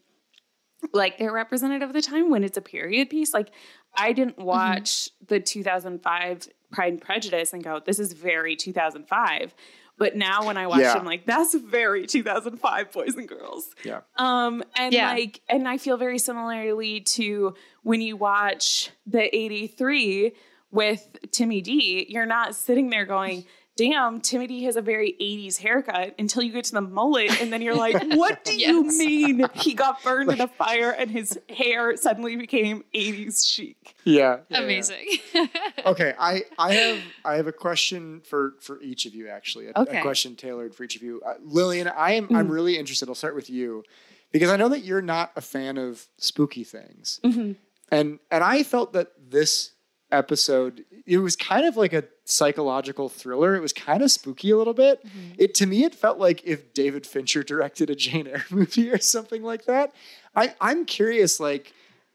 like they're representative of the time when it's a period piece. Like, I didn't watch the two thousand five Pride and Prejudice and go, this is very two thousand five. But now when I watch Yeah. it, I'm like, that's very two thousand five, boys and girls. Yeah. Um, and Yeah. like, and I feel very similarly to when you watch the eighty-three with Timmy D, you're not sitting there going, damn, Timmy D has a very eighties haircut until you get to the mullet. And then you're like, what do you Yes. mean he got burned in a fire and his hair suddenly became eighties chic? Yeah. yeah, Amazing. yeah. Okay, I, I have I have a question for, for each of you actually. A, Okay. a question tailored for each of you. Uh, Lillian, I am I'm really interested. I'll start with you because I know that you're not a fan of spooky things, Mm-hmm. and and I felt that this episode it was kind of like a psychological thriller. It was kind of spooky a little bit. It to me it felt like if David Fincher directed a Jane Eyre movie or something like that. I I'm curious like.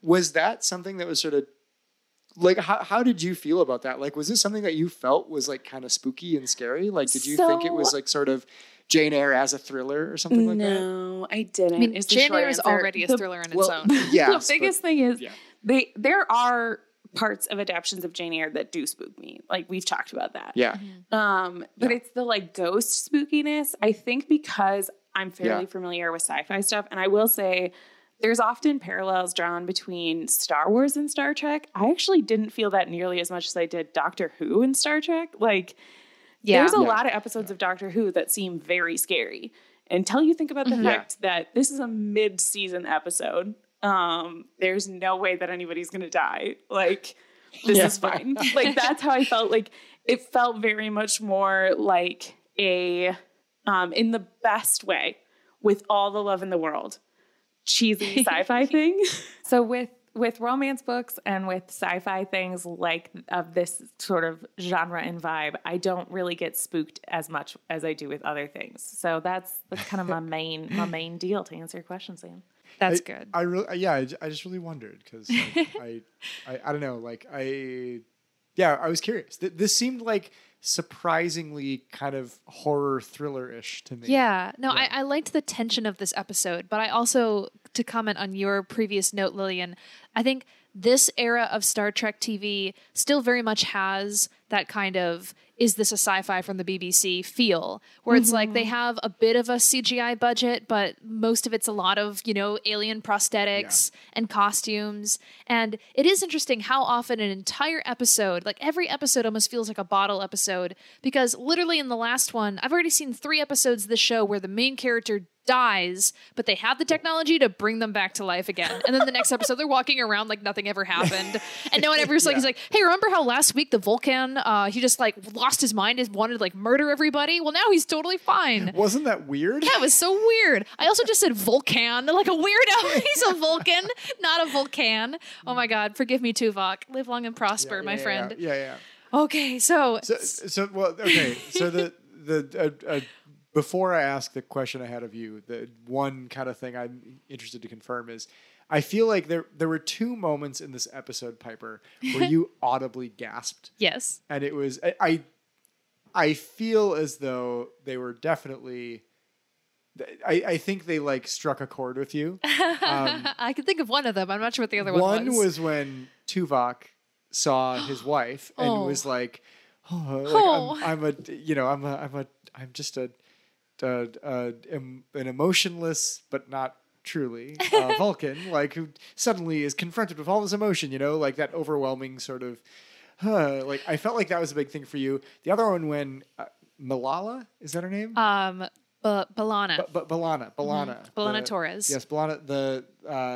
Was that something that was sort of like, how, how did you feel about that? Like, was this something that you felt was like kind of spooky and scary? Like, did you So- think it was like sort of Jane Eyre as a thriller or something like that? No, I didn't. I mean, is the Jane short Eyre is answer. already a The- thriller in its Well, own. yes, the biggest but- thing is yeah. they there are parts of adaptations of Jane Eyre that do spook me. Like we've talked about that. Yeah. Um, but Yeah. it's the like ghost spookiness. I think because I'm fairly Yeah. familiar with sci-fi stuff, and I will say there's often parallels drawn between Star Wars and Star Trek. I actually didn't feel that nearly as much as I did Doctor Who and Star Trek. Like Yeah. there's a Yeah. lot of episodes of Doctor Who that seem very scary until you think about the Mhm. fact that this is a mid-season episode. Um, there's no way that anybody's gonna die. Like this Yeah. is fine. Like that's how I felt. Like it felt very much more like a, um, in the best way, with all the love in the world, cheesy sci-fi thing. So with with romance books and with sci-fi things like of this sort of genre and vibe, I don't really get spooked as much as I do with other things. So that's that's kind of my main my main deal to answer your question, Sam. That's I, good. I really, yeah, I, j- I just really wondered because like, I, I, I don't know, like I, yeah, I was curious. Th- this seemed like surprisingly kind of horror thriller-ish to me. Yeah, no, Yeah. I, I liked the tension of this episode, but I also, to comment on your previous note, Lillian, I think this era of Star Trek T V still very much has that kind of, is this a sci-fi from the B B C feel, where it's like they have a bit of a C G I budget, but most of it's a lot of, you know, alien prosthetics and costumes. And it is interesting how often an entire episode, like every episode almost feels like a bottle episode, because literally in the last one, I've already seen three episodes of the show where the main character dies, but they have the technology to bring them back to life again. And then the next episode, they're walking around like nothing ever happened. And no one ever is like, Yeah. he's like, hey, remember how last week the Vulcan, uh, he just like lost his mind and wanted to like murder everybody? Well, now he's totally fine. Wasn't that weird? That was so weird. I also just said Vulcan, like a weirdo. He's a Vulcan, not a Vulcan. Oh my God, forgive me, Tuvok. Live long and prosper, Yeah, my yeah, friend. Yeah, yeah. Okay, so, So, so well, okay. So the the uh, uh, before I ask the question I had of you, the one kind of thing I'm interested to confirm is, I feel like there there were two moments in this episode, Piper, where you audibly gasped, yes. and it was I, I I feel as though they were definitely. I, I think they like struck a chord with you. Um, I can think of one of them. I'm not sure what the other one, One was. was when Tuvok saw his wife and Oh. was like, "Oh, like, Oh. I'm, I'm a, you know, I'm a, I'm a, I'm just a, a, a em- an emotionless but not truly uh, Vulcan, like who suddenly is confronted with all this emotion, you know, like that overwhelming sort of, uh, like I felt like that was a big thing for you. The other one when uh, Malala, is that her name? Um, Ba- B'Elanna. But but B'Elanna, B'Elanna, B'Elanna the- Torres. Yes, B'Elanna. The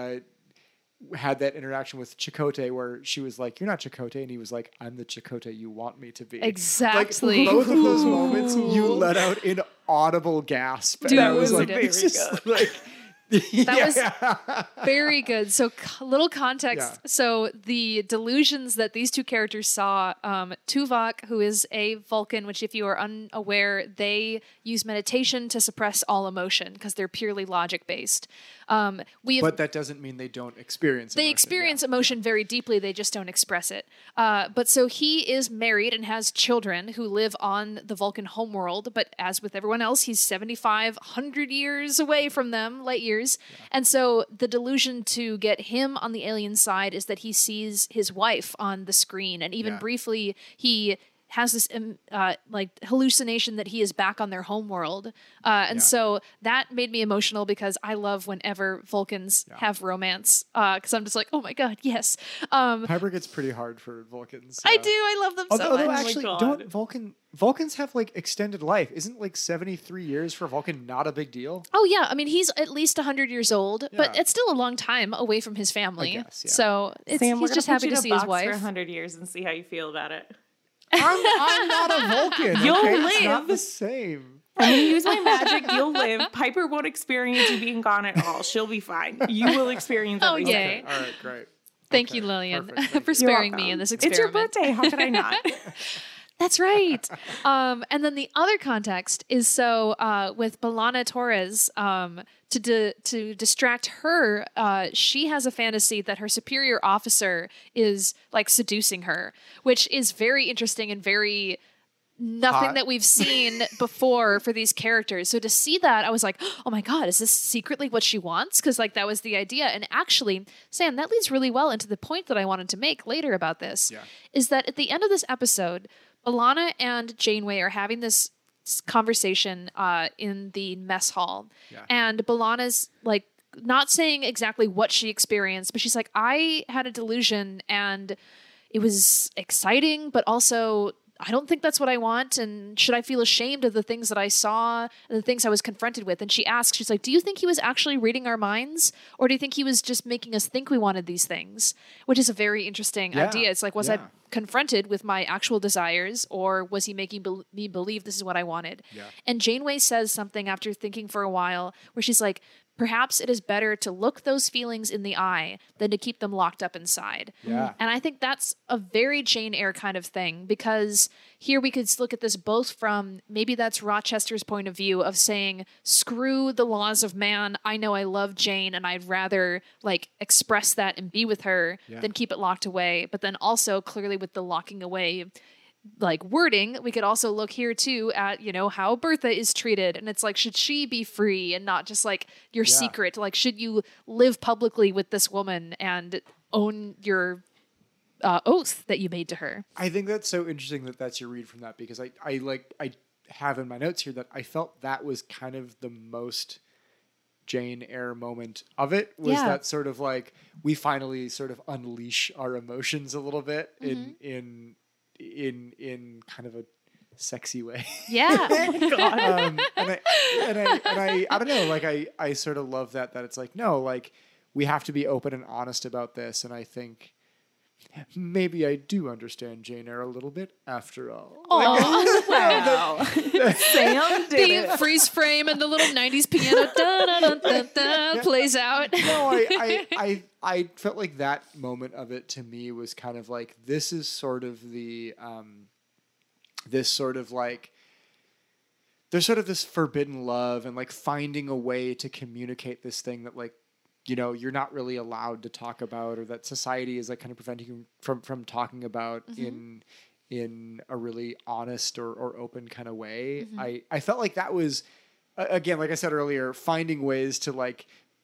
uh, had that interaction with Chakotay where she was like, "You're not Chakotay," and he was like, "I'm the Chakotay you want me to be." Exactly. Like, both of those Ooh. moments, you let out an audible gasp. Dude, and I that was was like, very "This is like." That was- yeah. Very good. So, c- little context. Yeah. So, the delusions that these two characters saw, um, Tuvok, who is a Vulcan, which, if you are unaware, they use meditation to suppress all emotion because they're purely logic based. Um, we have But that doesn't mean they don't experience. they emotion, experience yeah. emotion very deeply, they just don't express it. Uh, but so he is married and has children who live on the Vulcan homeworld, but as with everyone else, he's seventy-five hundred years away from them, light years. And so the delusion to get him on the alien side is that he sees his wife on the screen, and even Yeah. briefly he has this um, uh, like hallucination that he is back on their homeworld. Uh, and Yeah. so that made me emotional because I love whenever Vulcans Yeah. have romance, because I'm just like, oh my God, yes. Um, Piper gets pretty hard for Vulcans. I uh, do. I love them Although, so although much. actually, God. don't Vulcan Vulcans have like extended life? Isn't like seventy-three years for Vulcan not a big deal? Oh yeah, I mean he's at least one hundred years old, but Yeah. it's still a long time away from his family. guess, yeah. So it's, Sam, we're he's just gonna put happy you to in a see his box for wife. a hundred years and see how you feel about it. I'm, I'm not a Vulcan. You'll okay? It's not live. the same. I'm gonna use my magic. You'll live. Piper won't experience you being gone at all. She'll be fine. You will experience Oh, everything. yay. All right, great. Thank Okay, you, Lillian, perfect. Thank for you. sparing You're me in welcome. this It's your experiment. birthday. How could I not? That's right. um, and then the other context is so uh, with B'Elanna Torres, um, to di- to distract her, uh, she has a fantasy that her superior officer is like seducing her, which is very interesting and very nothing Hot. that we've seen before for these characters. So to see that, I was like, oh my God, is this secretly what she wants? Because like that was the idea. And actually, Sam, that leads really well into the point that I wanted to make later about this, Yeah. is that at the end of this episode, B'Elanna and Janeway are having this s- conversation uh, in the mess hall. Yeah. And B'Elanna's like not saying exactly what she experienced, but she's like, I had a delusion and it was exciting, but also I don't think that's what I want. And should I feel ashamed of the things that I saw and the things I was confronted with? And she asks, she's like, do you think he was actually reading our minds? Or do you think he was just making us think we wanted these things? Which is a very interesting Yeah. idea. It's like, was Yeah. I confronted with my actual desires, or was he making be- me believe this is what I wanted? Yeah. And Janeway says something after thinking for a while where she's like, perhaps it is better to look those feelings in the eye than to keep them locked up inside. Yeah. And I think that's a very Jane Eyre kind of thing, because here we could look at this both from maybe that's Rochester's point of view of saying, screw the laws of man. I know I love Jane and I'd rather like express that and be with her Yeah. than keep it locked away. But then also clearly with the locking away like wording, we could also look here too at, you know, how Bertha is treated. And it's like, should she be free and not just like your Yeah. secret? Like, should you live publicly with this woman and own your uh, oath that you made to her? I think that's so interesting that that's your read from that, because I, I like, I have in my notes here that I felt that was kind of the most Jane Eyre moment of it, was Yeah. that sort of like, we finally sort of unleash our emotions a little bit Mm-hmm. in, in, in, in kind of a sexy way. Yeah. um, and I, and I, and I, I don't know, like I, I sort of love that, that it's like, no, like we have to be open and honest about this. And I think maybe I do understand Jane Eyre a little bit after all. Aw. Wow. Sam did The it. freeze frame and the little nineties piano da, da, da, da, da, plays out. No, I, I, I, I felt like that moment of it to me was kind of like, this is sort of the, um, this sort of like, there's sort of this forbidden love and like finding a way to communicate this thing that like, you know, you're not really allowed to talk about, or that society is like kind of preventing you from, from talking about Mm-hmm. in, in a really honest or, or open kind of way. Mm-hmm. I, I felt like that was, uh, again, like I said earlier, finding ways to like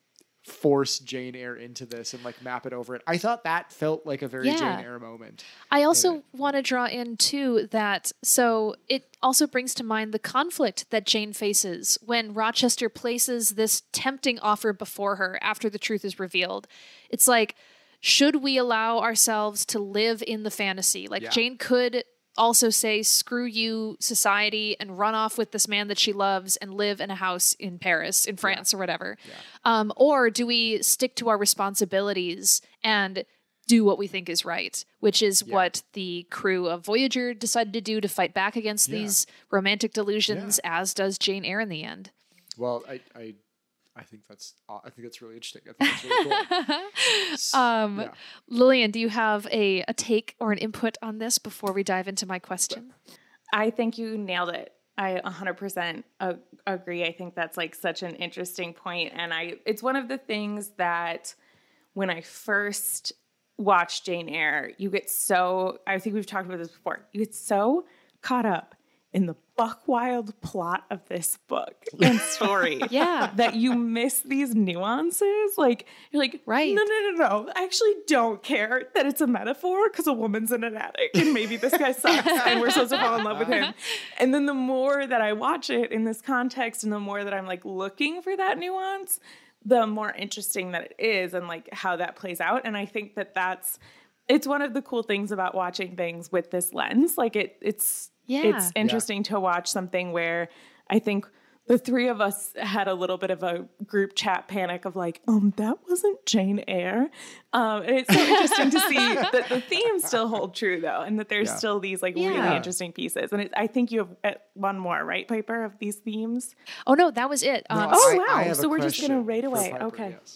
force Jane Eyre into this and like map it over it. I thought that felt like a very Yeah. Jane Eyre moment. I also Yeah. want to draw in too that so it also brings to mind the conflict that Jane faces when Rochester places this tempting offer before her after the truth is revealed. It's like, should we allow ourselves to live in the fantasy? Like Yeah. Jane could also say, screw you, society, and run off with this man that she loves and live in a house in Paris, in France, or whatever. Yeah. Um, or do we stick to our responsibilities and do what we think is right, which is Yeah. what the crew of Voyager decided to do to fight back against Yeah. these romantic delusions, as does Jane Eyre in the end. Well, I, I, I think that's, uh, I think that's really interesting. I think that's really cool. S- Um, yeah. Lillian, do you have a, a take or an input on this before we dive into my question? I think you nailed it. I one hundred percent ag- agree. I think that's like such an interesting point, and I it's one of the things that when I first watched Jane Eyre, you get so I think we've talked about this before. You get so caught up in the buck wild plot of this book and story Yeah. that you miss these nuances. Like you're like, Right. no, no, no, no. I actually don't care that it's a metaphor because a woman's in an attic and maybe this guy sucks and we're supposed to fall in love with him. And then the more that I watch it in this context and the more that I'm like looking for that nuance, the more interesting that it is and like how that plays out. And I think that that's, it's one of the cool things about watching things with this lens. Like it, it's, Yeah. it's interesting to watch something where I think the three of us had a little bit of a group chat panic of like, um, that wasn't Jane Eyre. Um, and it's so interesting to see that the themes still hold true though, and that there's Yeah. still these like Yeah. really interesting pieces. And it, I think you have uh, one more, right, Piper, of these themes? Oh, no, that was it. No, Um, Oh, I- wow. I have a So we're just gonna question right for away. Piper, Okay. yes.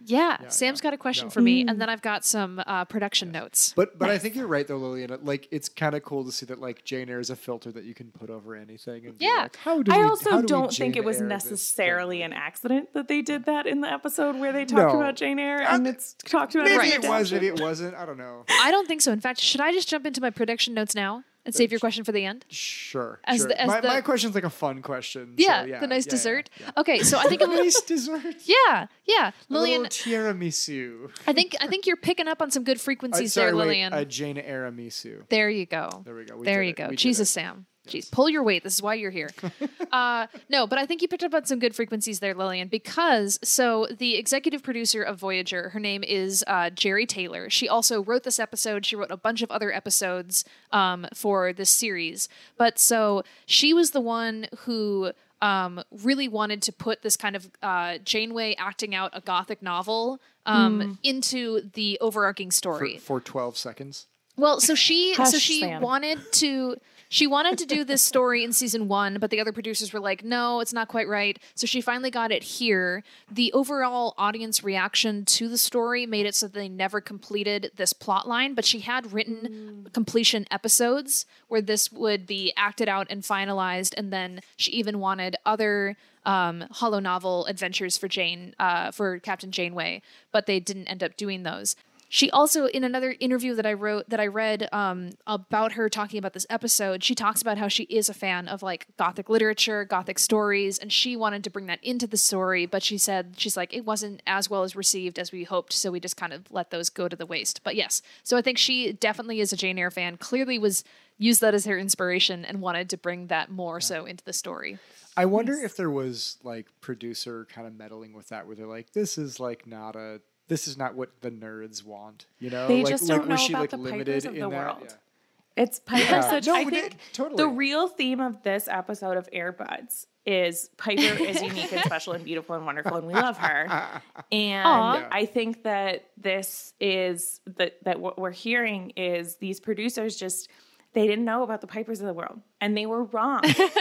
Yeah, Yeah, Sam's yeah. got a question No. for me, and then I've got some uh, production notes. But but I think you're right though, Lillian. Like it's kind of cool to see that like Jane Eyre is a filter that you can put over anything. And be Yeah. like, how do I we, also how do we don't think Jane it was Eyre this necessarily thing? an accident that they did that in the episode where they talked No. about Jane Eyre and Uh, it's talked about Maybe as it was, redemption. maybe it wasn't. I don't know. I don't think so. In fact, should I just jump into my production notes now and save your question for the end? Sure. As sure. the- as my, the- my question's like a fun question. Yeah, so yeah the nice yeah, dessert. Yeah, Okay, so I think yeah. it was. Nice dessert. Yeah, yeah, A Lillian. little tiramisu. I think I think you're picking up on some good Uh, frequencies sorry, there, wait, Lillian. a Jane Eyre misu. There you go. There we go. We there did you it. go. We did Jesus, it. Sam. Jeez, pull your weight. This is why you're here. uh, no, but I think you picked up on some good frequencies there, Lillian, because so the executive producer of Voyager, her name is uh, Jerry Taylor. She also wrote this episode. She wrote a bunch of other episodes um, for this series. But so she was the one who um, really wanted to put this kind of uh, Janeway acting out a gothic novel um, into the overarching story. For, for twelve seconds. Well, so she so Hush, she Sam. wanted to she wanted to do this story in season one, but the other producers were like, no, it's not quite right. So she finally got it here. The overall audience reaction to the story made it so that they never completed this plot line, but she had written completion episodes where this would be acted out and finalized, and then she even wanted other um, holo novel adventures for Jane, uh, for Captain Janeway, but they didn't end up doing those. She also, in another interview that I wrote, that I read um, about her talking about this episode, she talks about how she is a fan of like Gothic literature, Gothic stories, and she wanted to bring that into the story, but she said, she's like, it wasn't as well as received as we hoped, so we just kind of let those go to the waste. But yes, so I think she definitely is a Jane Eyre fan, clearly was used that as her inspiration and wanted to bring that more so into the story. I wonder if there was like producer kind of meddling with that, where they're like, this is like not a. This is not what the nerds want, you know. They like, just like, don't was know she, about like, the limited Pipers of in the that? world. Yeah. It's Piper Yeah. such. No, I we think did. Totally. the real theme of this episode of Airbuds is Piper is unique and special and beautiful and wonderful, and we love her. And Aw. Yeah. I think that this is that that what we're hearing is these producers just. They didn't know about the Pipers of the world, and they were wrong.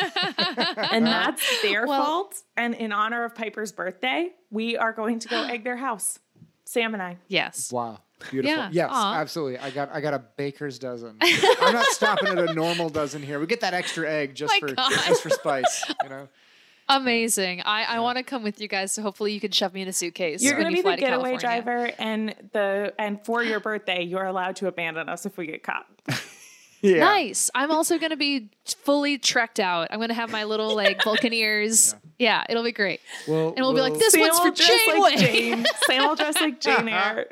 And that's their Well- fault. And in honor of Piper's birthday, we are going to go egg their house. Sam and I. Yes. Wow. Beautiful. Yeah. Yes, Aw. absolutely. I got I got a baker's dozen. I'm not stopping at a normal dozen here. We get that extra egg just My for God. just for spice, you know. Amazing. I, I want to come with you guys, so hopefully you can shove me in a suitcase. You're when going to you be fly the getaway California. driver, and the and for your birthday, you're allowed to abandon us if we get caught. Yeah. Nice. I'm also going to be fully trekked out. I'm going to have my little like Vulcan ears. Yeah, it'll be great. Well, And we'll be like, this Sam one's for will dress Janeway. like Jane. Sam will dress like Jane Eyre.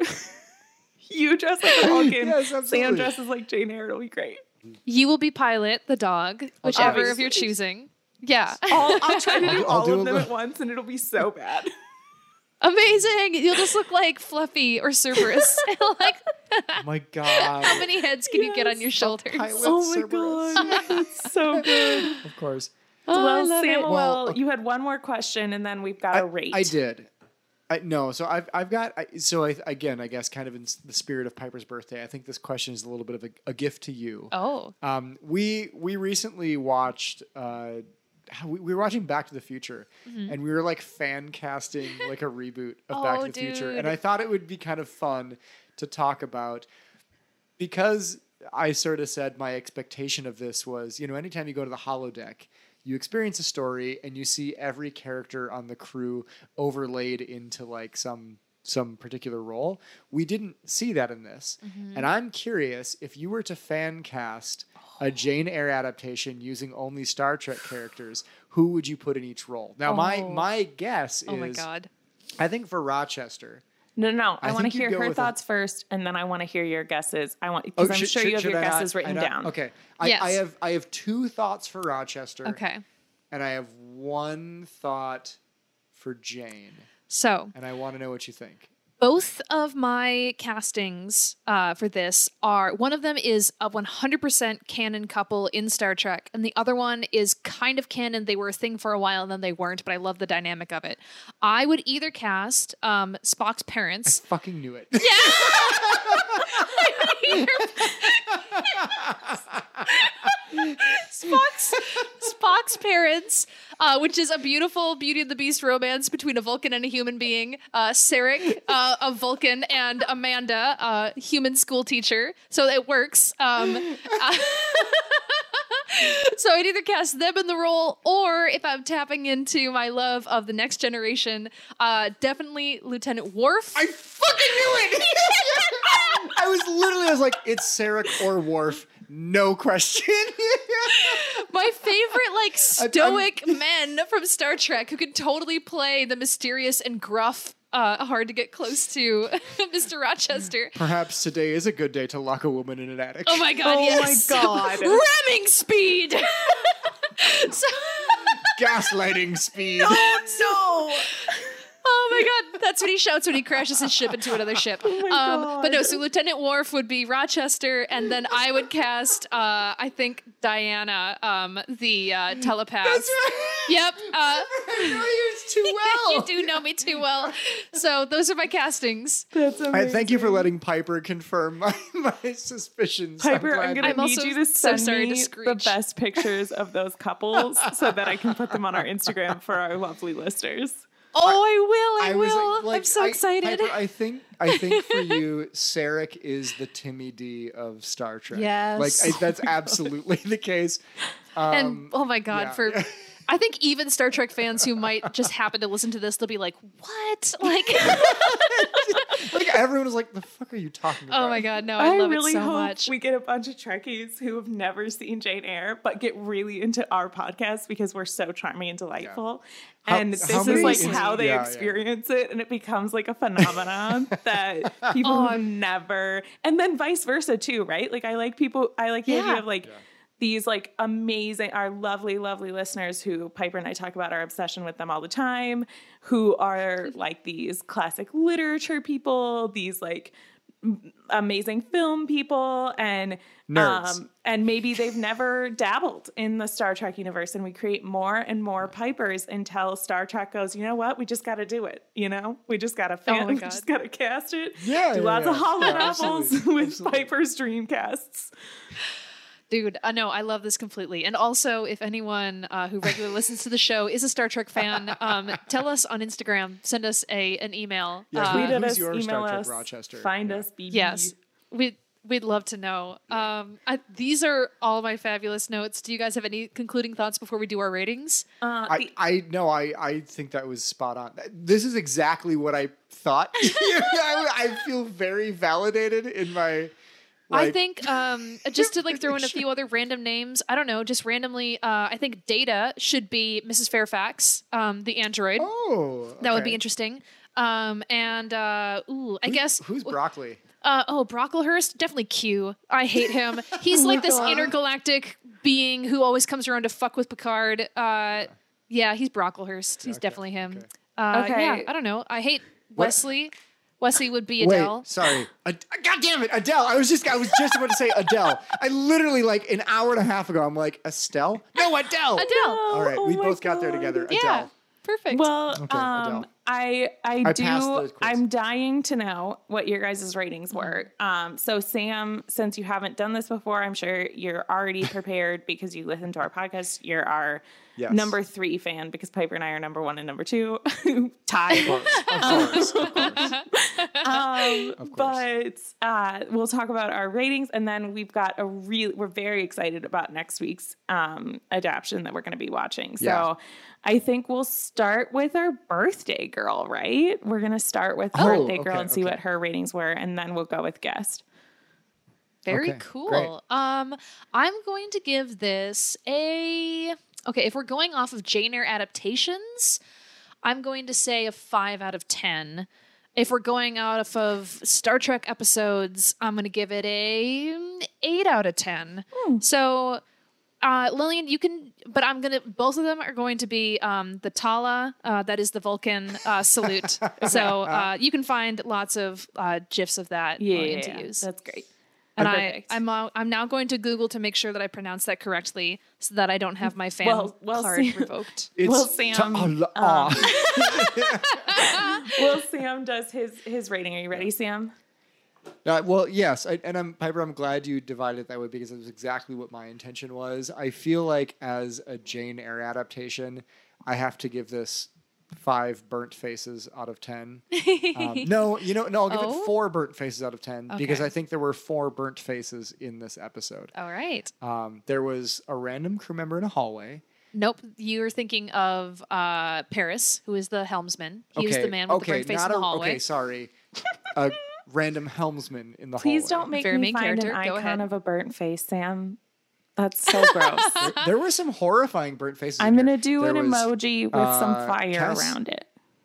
You dress like a Vulcan. Yes, Sam absolutely. dresses like Jane Eyre. It'll be great. You will be Pilot, the dog, whichever of Obviously. you're choosing. Yeah. I'll, I'll try to I'll do do- I'll all do of a them li- at once, and it'll be so bad. Amazing. You'll just look like Fluffy or Cerberus. like, Oh my God. how many heads can you get on your shoulders? Pilot Oh my Cerberus. god, that's so good. Of course. Oh, I well, love it. Samuel, Well, you had one more question, and then we've got I, a rate. I did. I, no, so I've I've got I, so I, again I guess kind of in the spirit of Piper's birthday, I think this question is a little bit of a, a gift to you. Oh. Um, we we recently watched. Uh, how- we, we were watching Back to the Future, and we were like fan casting like a reboot of Back Oh, to the Future, dude. and I thought it would be kind of fun to talk about because I sort of said my expectation of this was, you know, anytime you go to the holodeck, you experience a story and you see every character on the crew overlaid into like some some particular role. We didn't see that in this. And I'm curious if you were to fan cast a Jane Eyre adaptation using only Star Trek characters, who would you put in each role? Now my Oh. my guess Oh is my God. I think for Rochester. No, no, no. I, I want to think you'd hear go her with a- thoughts first, and then I want to hear your guesses. I want because I'm Oh, should- sure should- you have should your I not- guesses written I not- down. Okay. I, Yes. I have I have two thoughts for Rochester. Okay. And I have one thought for Jane. So And I want to know what you think. both of my castings uh, for this are, one of them is a one hundred percent canon couple in Star Trek, and the other one is kind of canon. They were a thing for a while and then they weren't, but I love the dynamic of it. I would either cast um, Spock's parents. Fucking knew it. Spock's Spock's parents uh, which is a beautiful Beauty and the Beast romance between a Vulcan and a human being. Uh, Sarek, uh, a Vulcan, and Amanda, a human school teacher. So it works. Um, uh, so I'd either cast them in the role, or if I'm tapping into my love of the next generation, uh, definitely Lieutenant Worf. I fucking knew it. I was literally, I was like, it's Sarek or Worf. No question. My favorite, like, stoic men from Star Trek who can totally play the mysterious and gruff, uh, hard to get close to Mister Rochester. Perhaps today is a good day to lock a woman in an attic. Oh my god, Oh yes. my God. Ramming speed! so, Gaslighting speed. Oh oh my god, that's what he shouts when he crashes his ship into another ship. Oh my um, God. But no, so Lieutenant Worf would be Rochester, and then I would cast, uh, I think, Diana, um, the uh, telepath. That's right. Yep. Uh, I know you too well. you do know me too well. So those are my castings. no! That's amazing. I thank you for letting Piper confirm my, my suspicions. Piper, glad- I'm gonna I'm need also you to so send sorry to me the screech. best pictures of those couples so that I can put them on our Instagram for our lovely listeners. Oh, I will. I, I was will. like, like, I'm so I- excited. Piper, I think I think for you, Sarek is the Timmy D of Star Trek. Yes. Like I, that's absolutely the case. Um, and oh my god, yeah. for I think even Star Trek fans who might just happen to listen to this, they'll be like, "What?" Like, like everyone was like, "The fuck are you talking about?" oh my god, no, I, I, love really it so hope much. we get a bunch of Trekkies who have never seen Jane Eyre but get really into our podcast because we're so charming and delightful. How- and this how is many like is- how they yeah, yeah. experience it, and it becomes like a phenomenon that people Oh, who've never, and then vice versa too, right? Like I like people, I like the Yeah. idea of like these like amazing, our lovely, lovely listeners who Piper and I talk about our obsession with them all the time, who are like these classic literature people, these like m- amazing film people, and Nerds. um, and maybe they've never dabbled in the Star Trek universe, and we create more and more Pipers until Star Trek goes, you know what, we just got to do it. You know, we just got to fan, Oh my we God. just got to cast it. Yeah, do yeah, lots yeah. of holo Yeah, novels absolutely. with Absolutely. Piper's Dreamcasts. Dude, I know, I love this completely. And also, if anyone uh, who regularly listens to the show is a Star Trek fan, um, tell us on Instagram, send us a an email. Yeah, Uh, who- Tweet at who's us, your email Star Trek us, Rochester? find Yeah. us, B B. yes, we'd, we'd love to know. Um, I, these are all my fabulous notes. Do you guys have any concluding thoughts before we do our ratings? Uh, I, the- I no, I, I think that was spot on. This is exactly what I thought. I, I feel very validated in my. I like- think um, just to like throw in a few other random names. I don't know, just randomly. Uh, I think Data should be Missus Fairfax, um, the android. Oh, That would be okay. interesting. Um, and uh, ooh, I Who's- guess who's broccoli? Uh, oh, Brocklehurst, definitely Q. I hate him. He's like this intergalactic being who always comes around to fuck with Picard. Uh, yeah, he's Brocklehurst. He's Okay, definitely him. okay. Uh, Okay. Yeah, I don't know. I hate What- Wesley. Wesley would be Adele. Wait, sorry. Ad- God damn it, Adele. I was just I was just about to say Adele. I literally like an hour and a half ago. I'm like Estelle. No, Adele. Adele. All right, Oh we my both got there God. together. Yeah, Adele. perfect. Well, Okay, um, Adele. I I, I do. passed the quiz. I'm dying to know what your guys' ratings were. Um, so Sam, since you haven't done this before, I'm sure you're already prepared because you listen to our podcast. You're our Yes. number three fan because Piper and I are number one and number two, tied. Of course, of course, of course. Um, Of course. but uh, we'll talk about our ratings, and then we've got a real. We're very excited about next week's um, adaptation that we're going to be watching. So Yeah. I think we'll start with our birthday girl. Right? We're going to start with Oh, birthday girl okay, and see okay. what her ratings were, and then we'll go with guest. Very Okay, cool. great. Um, I'm going to give this a okay. If we're going off of Jane Eyre adaptations, I'm going to say a five out of ten. If we're going out off of Star Trek episodes, I'm going to give it a eight out of ten. So, uh, Lillian, you can, but I'm gonna. Both of them are going to be um, the Tala. Uh, that is the Vulcan uh, salute. So uh, you can find lots of uh, gifs of that Yeah, Lillian, to use. that's great. And I, Perfect. I'm uh, I'm now going to Google to make sure that I pronounce that correctly, so that I don't have my fan Well- well, card Sam- revoked. It's Well, Sam, ta- um, aw. Well, Sam does his his rating. Are you ready, Sam? Uh, well, yes, I, and I'm Piper. I'm glad you divided it that way because it was exactly what my intention was. I feel like as a Jane Eyre adaptation, I have to give this five burnt faces out of ten. Um, no, you know, no, I'll give Oh? it four burnt faces out of ten because Okay. I think there were four burnt faces in this episode. All right. Um, there was a random crew member in a hallway. Nope. You were thinking of uh, Paris, who is the helmsman. He was the man with okay, the burnt face not in the a- hallway. Okay, sorry. A random helmsman in the Please hallway. don't make Very me main find character. an Go icon ahead. of a burnt face, Sam. That's so gross. There, there were some horrifying burnt faces. I'm in going here. to do There an was, emoji with uh, some fire Cass- around it.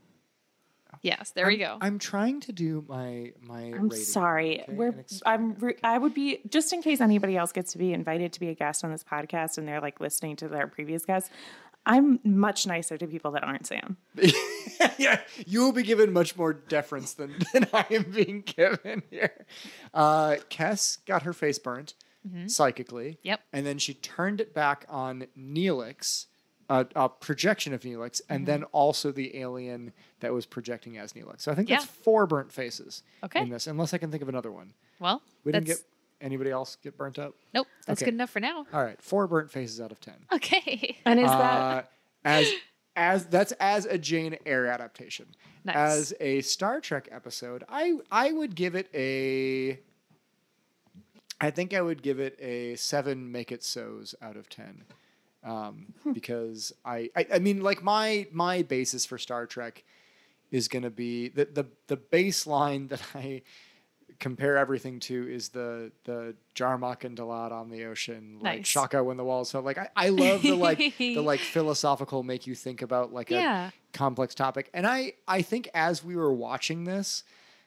Yes, there we go. I'm trying to do my my. I'm rating, sorry. okay? We're And explain I'm it, re- okay? I would be just in case anybody else gets to be invited to be a guest on this podcast and they're like listening to their previous guests. I'm much nicer to people that aren't Sam. Yeah, you will be given much more deference than, than I am being given here. Uh, Kess got her face burnt psychically. Yep. And then she turned it back on Neelix, a, a projection of Neelix, and then also the alien that was projecting as Neelix. So I think that's Yeah. four burnt faces Okay. in this, unless I can think of another one. Well, We didn't that's get anybody else get burnt up? nope. That's Okay. good enough for now. All right, four burnt faces out of ten. Okay. And is Uh, that as as that's as a Jane Eyre adaptation. Nice. As a Star Trek episode, I I would give it a. I think I would give it a seven make it so's out of ten, um, because I, I I mean like my my basis for Star Trek is going to be the the the baseline that I compare everything to is the the Jarmak and Dalat on the ocean, like Nice. Shaka when the walls fell. Like I, I love the like the like philosophical make you think about like Yeah. a complex topic. And I I think as we were watching this,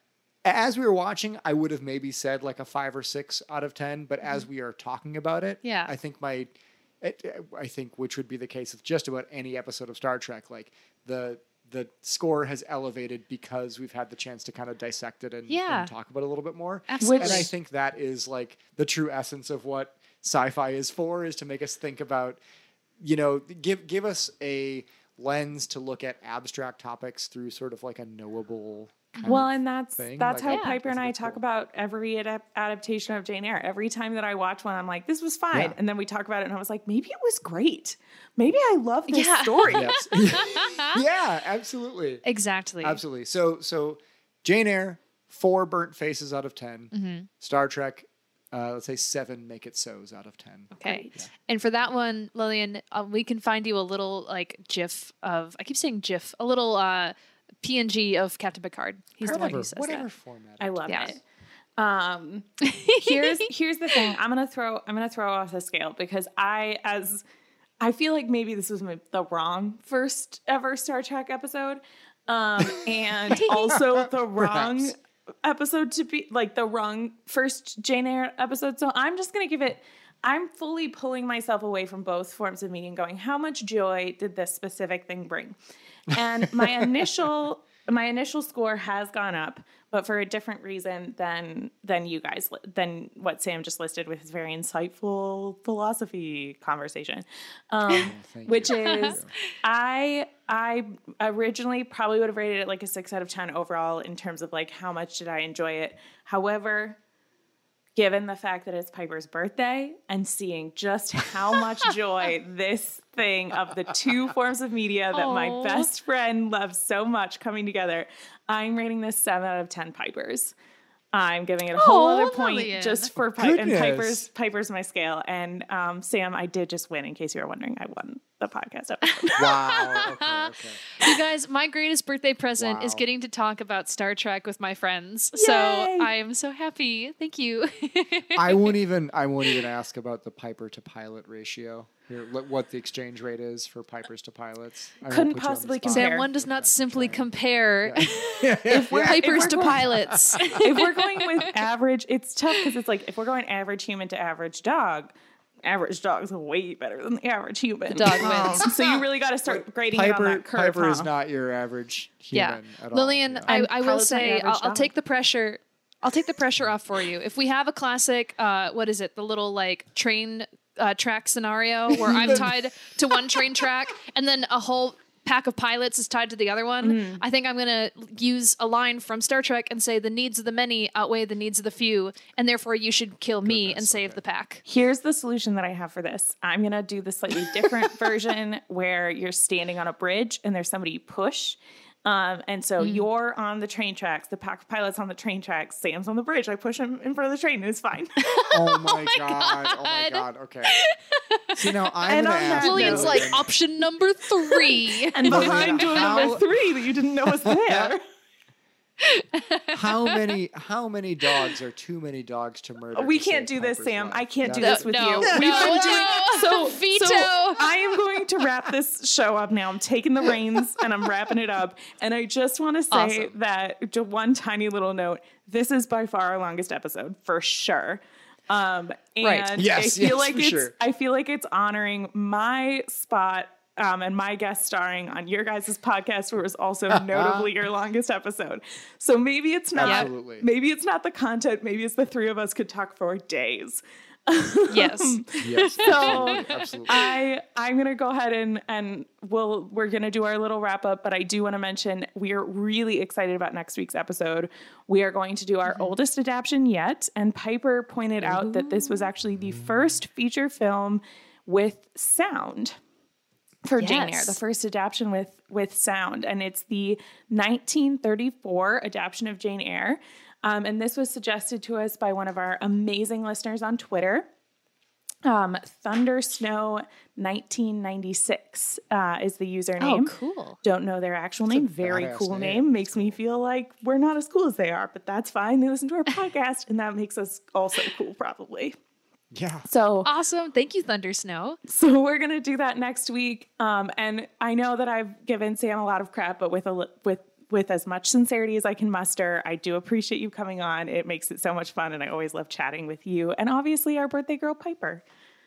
as we were watching, I would have maybe said like a five or six out of ten. But as we are talking about it, Yeah. I think my it, I think which would be the case with just about any episode of Star Trek, like the the score has elevated because we've had the chance to kind of dissect it and, Yeah. and talk about it a little bit more. Absolutely. And I think that is like the true essence of what sci-fi is for, is to make us think about, you know, give give us a lens to look at abstract topics through sort of like a knowable kind well, of and that's thing. that's Like, how Yeah. Piper and I that's talk cool. about every adap- adaptation of Jane Eyre. Every time that I watch one, I'm like, "This was fine," Yeah. and then we talk about it, and I was like, "Maybe it was great. Maybe I love this Yeah. story." Yes. Yeah, absolutely. Exactly. Absolutely. So so Jane Eyre, four burnt faces out of ten. Mm-hmm. Star Trek, uh, let's say seven make it so's out of ten. Okay. And for that one, Lillian, uh, we can find you a little like GIF of, I keep saying GIF, a little uh, P N G of Captain Picard. He's the one Whatever, who says whatever that. format. I love Yeah. it. Um, here's here's the thing. I'm gonna throw I'm gonna throw off the scale because I as I feel like maybe this was my, the wrong first ever Star Trek episode, um, and also the wrong Perhaps. episode to be like the wrong first Jane Eyre episode. So I'm just gonna give it. I'm fully pulling myself away from both forms of media and going, how much joy did this specific thing bring? And my initial my initial score has gone up, but for a different reason than than you guys li- than what Sam just listed with his very insightful philosophy conversation, um, thank which you. is I I originally probably would have rated it like a six out of ten overall in terms of like how much did I enjoy it. However, given the fact that it's Piper's birthday and seeing just how much joy this thing of the two forms of media that my Aw. best friend loves so much coming together, I'm rating this seven out of ten Pipers. I'm giving it a whole Aw, other point Lillian. just for Pi- and Goodness. Piper's Piper's my scale. And um, Sam, I did just win. In case you were wondering, I won the podcast episode. Wow. Okay. Okay. You guys, my greatest birthday present is Wow. getting to talk about Star Trek with my friends. So Yay! I am so happy. Thank you. I won't even. I won't even ask about the Piper to pilot ratio. Here, li- what the exchange rate is for Pipers to pilots. I won't Couldn't put you on the possibly spot. compare. Sam, one does not simply trying. compare If we're, Pipers if we're to going- pilots. if we're going with average, it's tough because it's like if we're going average human to average dog, average dog's way better than the average human. The dog Um, wins. so you really got to start grading it on Piper, that curve. Piper huh? is not your average Yeah. human at all. Lillian, Yeah. I, And I will pilot's not say, your I'll, average I'll dog. take the pressure. I'll take the pressure off for you. If we have a classic, uh, what is it? The little like train uh, track scenario where I'm tied to one train track and then a whole pack of pilots is tied to the other one. Mm. I think I'm going to use a line from Star Trek and say the needs of the many outweigh the needs of the few, and therefore you should kill me Goodness, and save okay. the pack. Here's the solution that I have for this. I'm going to do the slightly different version where you're standing on a bridge and there's somebody you push. Um, and so Mm. you're on the train tracks, the pack of pilots on the train tracks, Sam's on the bridge. I push him in front of the train and it's fine. Oh my god! Oh my god! Okay. See now, I'm And gonna on ask. that Lillian's note- like option number three. And Lillian, behind door how- number three that you didn't know was there. how many how many dogs are too many dogs to murder? We to can't save do this, Piper's Sam. life? I can't do That's- this with no, you. no, We've been no. doing so. Veto. So I am going to wrap this show up now. I'm taking the reins and I'm wrapping it up. And I just want to say Awesome. that just one tiny little note. This is by far our longest episode for sure. Um, and Right. Yes, I feel yes, like for it's sure. I feel like it's honoring my spot. Um, and my guest starring on your guys' podcast, where it was also notably your longest episode. So maybe it's not, Absolutely. maybe it's not the content. Maybe it's the three of us could talk for days. Yes. Yes. So Absolutely. I I'm gonna go ahead and and we'll we're gonna do our little wrap up, but I do want to mention we are really excited about next week's episode. We are going to do our oldest adaptation yet, and Piper pointed out that this was actually the first feature film with sound for Jane Eyre, Yes. the first adaptation with with sound, and it's the nineteen thirty-four adaptation of Jane Eyre. Um, and this was suggested to us by one of our amazing listeners on Twitter. Um, Thunder Snow nineteen ninety-six uh, is the username. Oh, cool. Don't know their actual name. Very badass cool name. name. Makes me feel like we're not as cool as they are, but that's fine. They listen to our podcast, and that makes us also cool, probably. Yeah. So Awesome. Thank you, Thunder Snow. so we're gonna do that next week. Um, and I know that I've given Sam a lot of crap, but with a li- with with as much sincerity as I can muster, I do appreciate you coming on. It makes it so much fun, and I always love chatting with you. And obviously, our birthday girl Piper.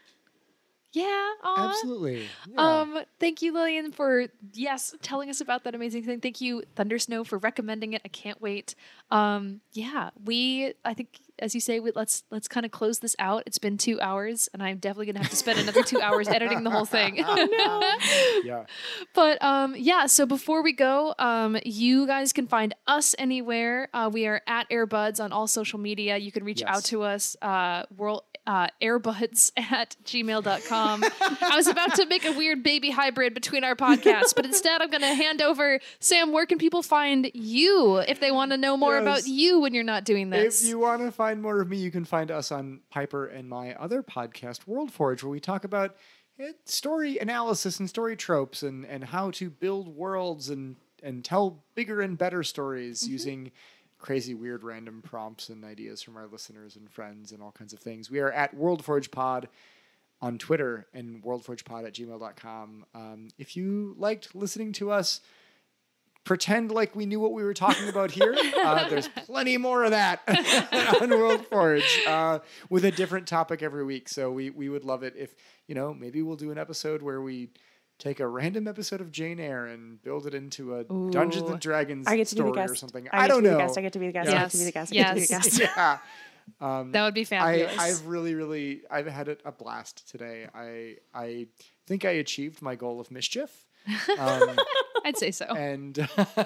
Yeah. Aw. Absolutely. Yeah. Um, thank you, Lillian, for yes, telling us about that amazing thing. Thank you, Thunder Snow, for recommending it. I can't wait. Um, yeah, we I think as you say, we, let's let's kind of close this out. It's been two hours, and I'm definitely gonna have to spend another two hours editing the whole thing. yeah. But um, yeah, so before we go, um, you guys can find us anywhere. Uh, we are at Airbuds on all social media. You can reach Yes. out to us, uh, world, uh, airbuds at gmail dot com. I was about to make a weird baby hybrid between our podcasts, but instead I'm going to hand over. Sam, where can people find you if they want to know more Yes. about you when you're not doing this? If you want to find more of me, you can find us on Piper and my other podcast, World Forge, where we talk about eh, story analysis and story tropes and, and how to build worlds and, and tell bigger and better stories Mm-hmm. using crazy, weird, random prompts and ideas from our listeners and friends and all kinds of things. We are at World Forge Pod on Twitter and worldforgepod at gmail dot com. Um, if you liked listening to us pretend like we knew what we were talking about here, uh, there's plenty more of that on World Forge uh, with a different topic every week. So we, we would love it if, you know, maybe we'll do an episode where we take a random episode of Jane Eyre and build it into a Ooh. Dungeons and Dragons I get to be the story guest or something. I, I, get don't to be know. The guest. I get to be the guest. I get to be the guest. I get to be the Yes. guest. yeah. Um, That would be I, fabulous. I've really, really, I've had a, a blast today. I, I think I achieved my goal of mischief. Um, I'd say so. and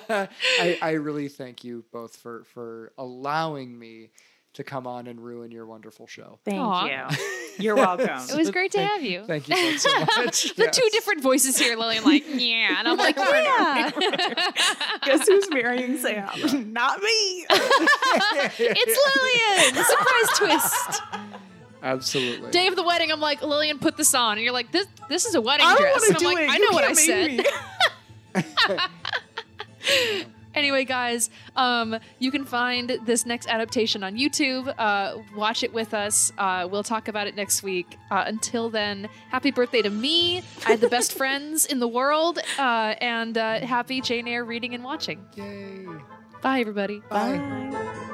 I, I really thank you both for, for allowing me to come on and ruin your wonderful show. Thank Aw. you. You're welcome. It was great to Thank- have you. Thank you both so much. The Yes. two different voices here, Lillian, like, yeah. And I'm like, yeah. Guess who's marrying Sam? Not me. It's Lillian. Surprise twist. Absolutely. Day of the wedding, I'm like, Lillian, put this on. And you're like, this this is a wedding I don't dress. want And to I'm do like, it. I You know what I can't make said. me. Anyway, guys, um, you can find this next adaptation on YouTube. Uh, watch it with us. Uh, we'll talk about it next week. Uh, until then, happy birthday to me. I had the best friends in the world. Uh, and uh, happy Jane Eyre reading and watching. Yay. Bye, everybody. Bye. Bye.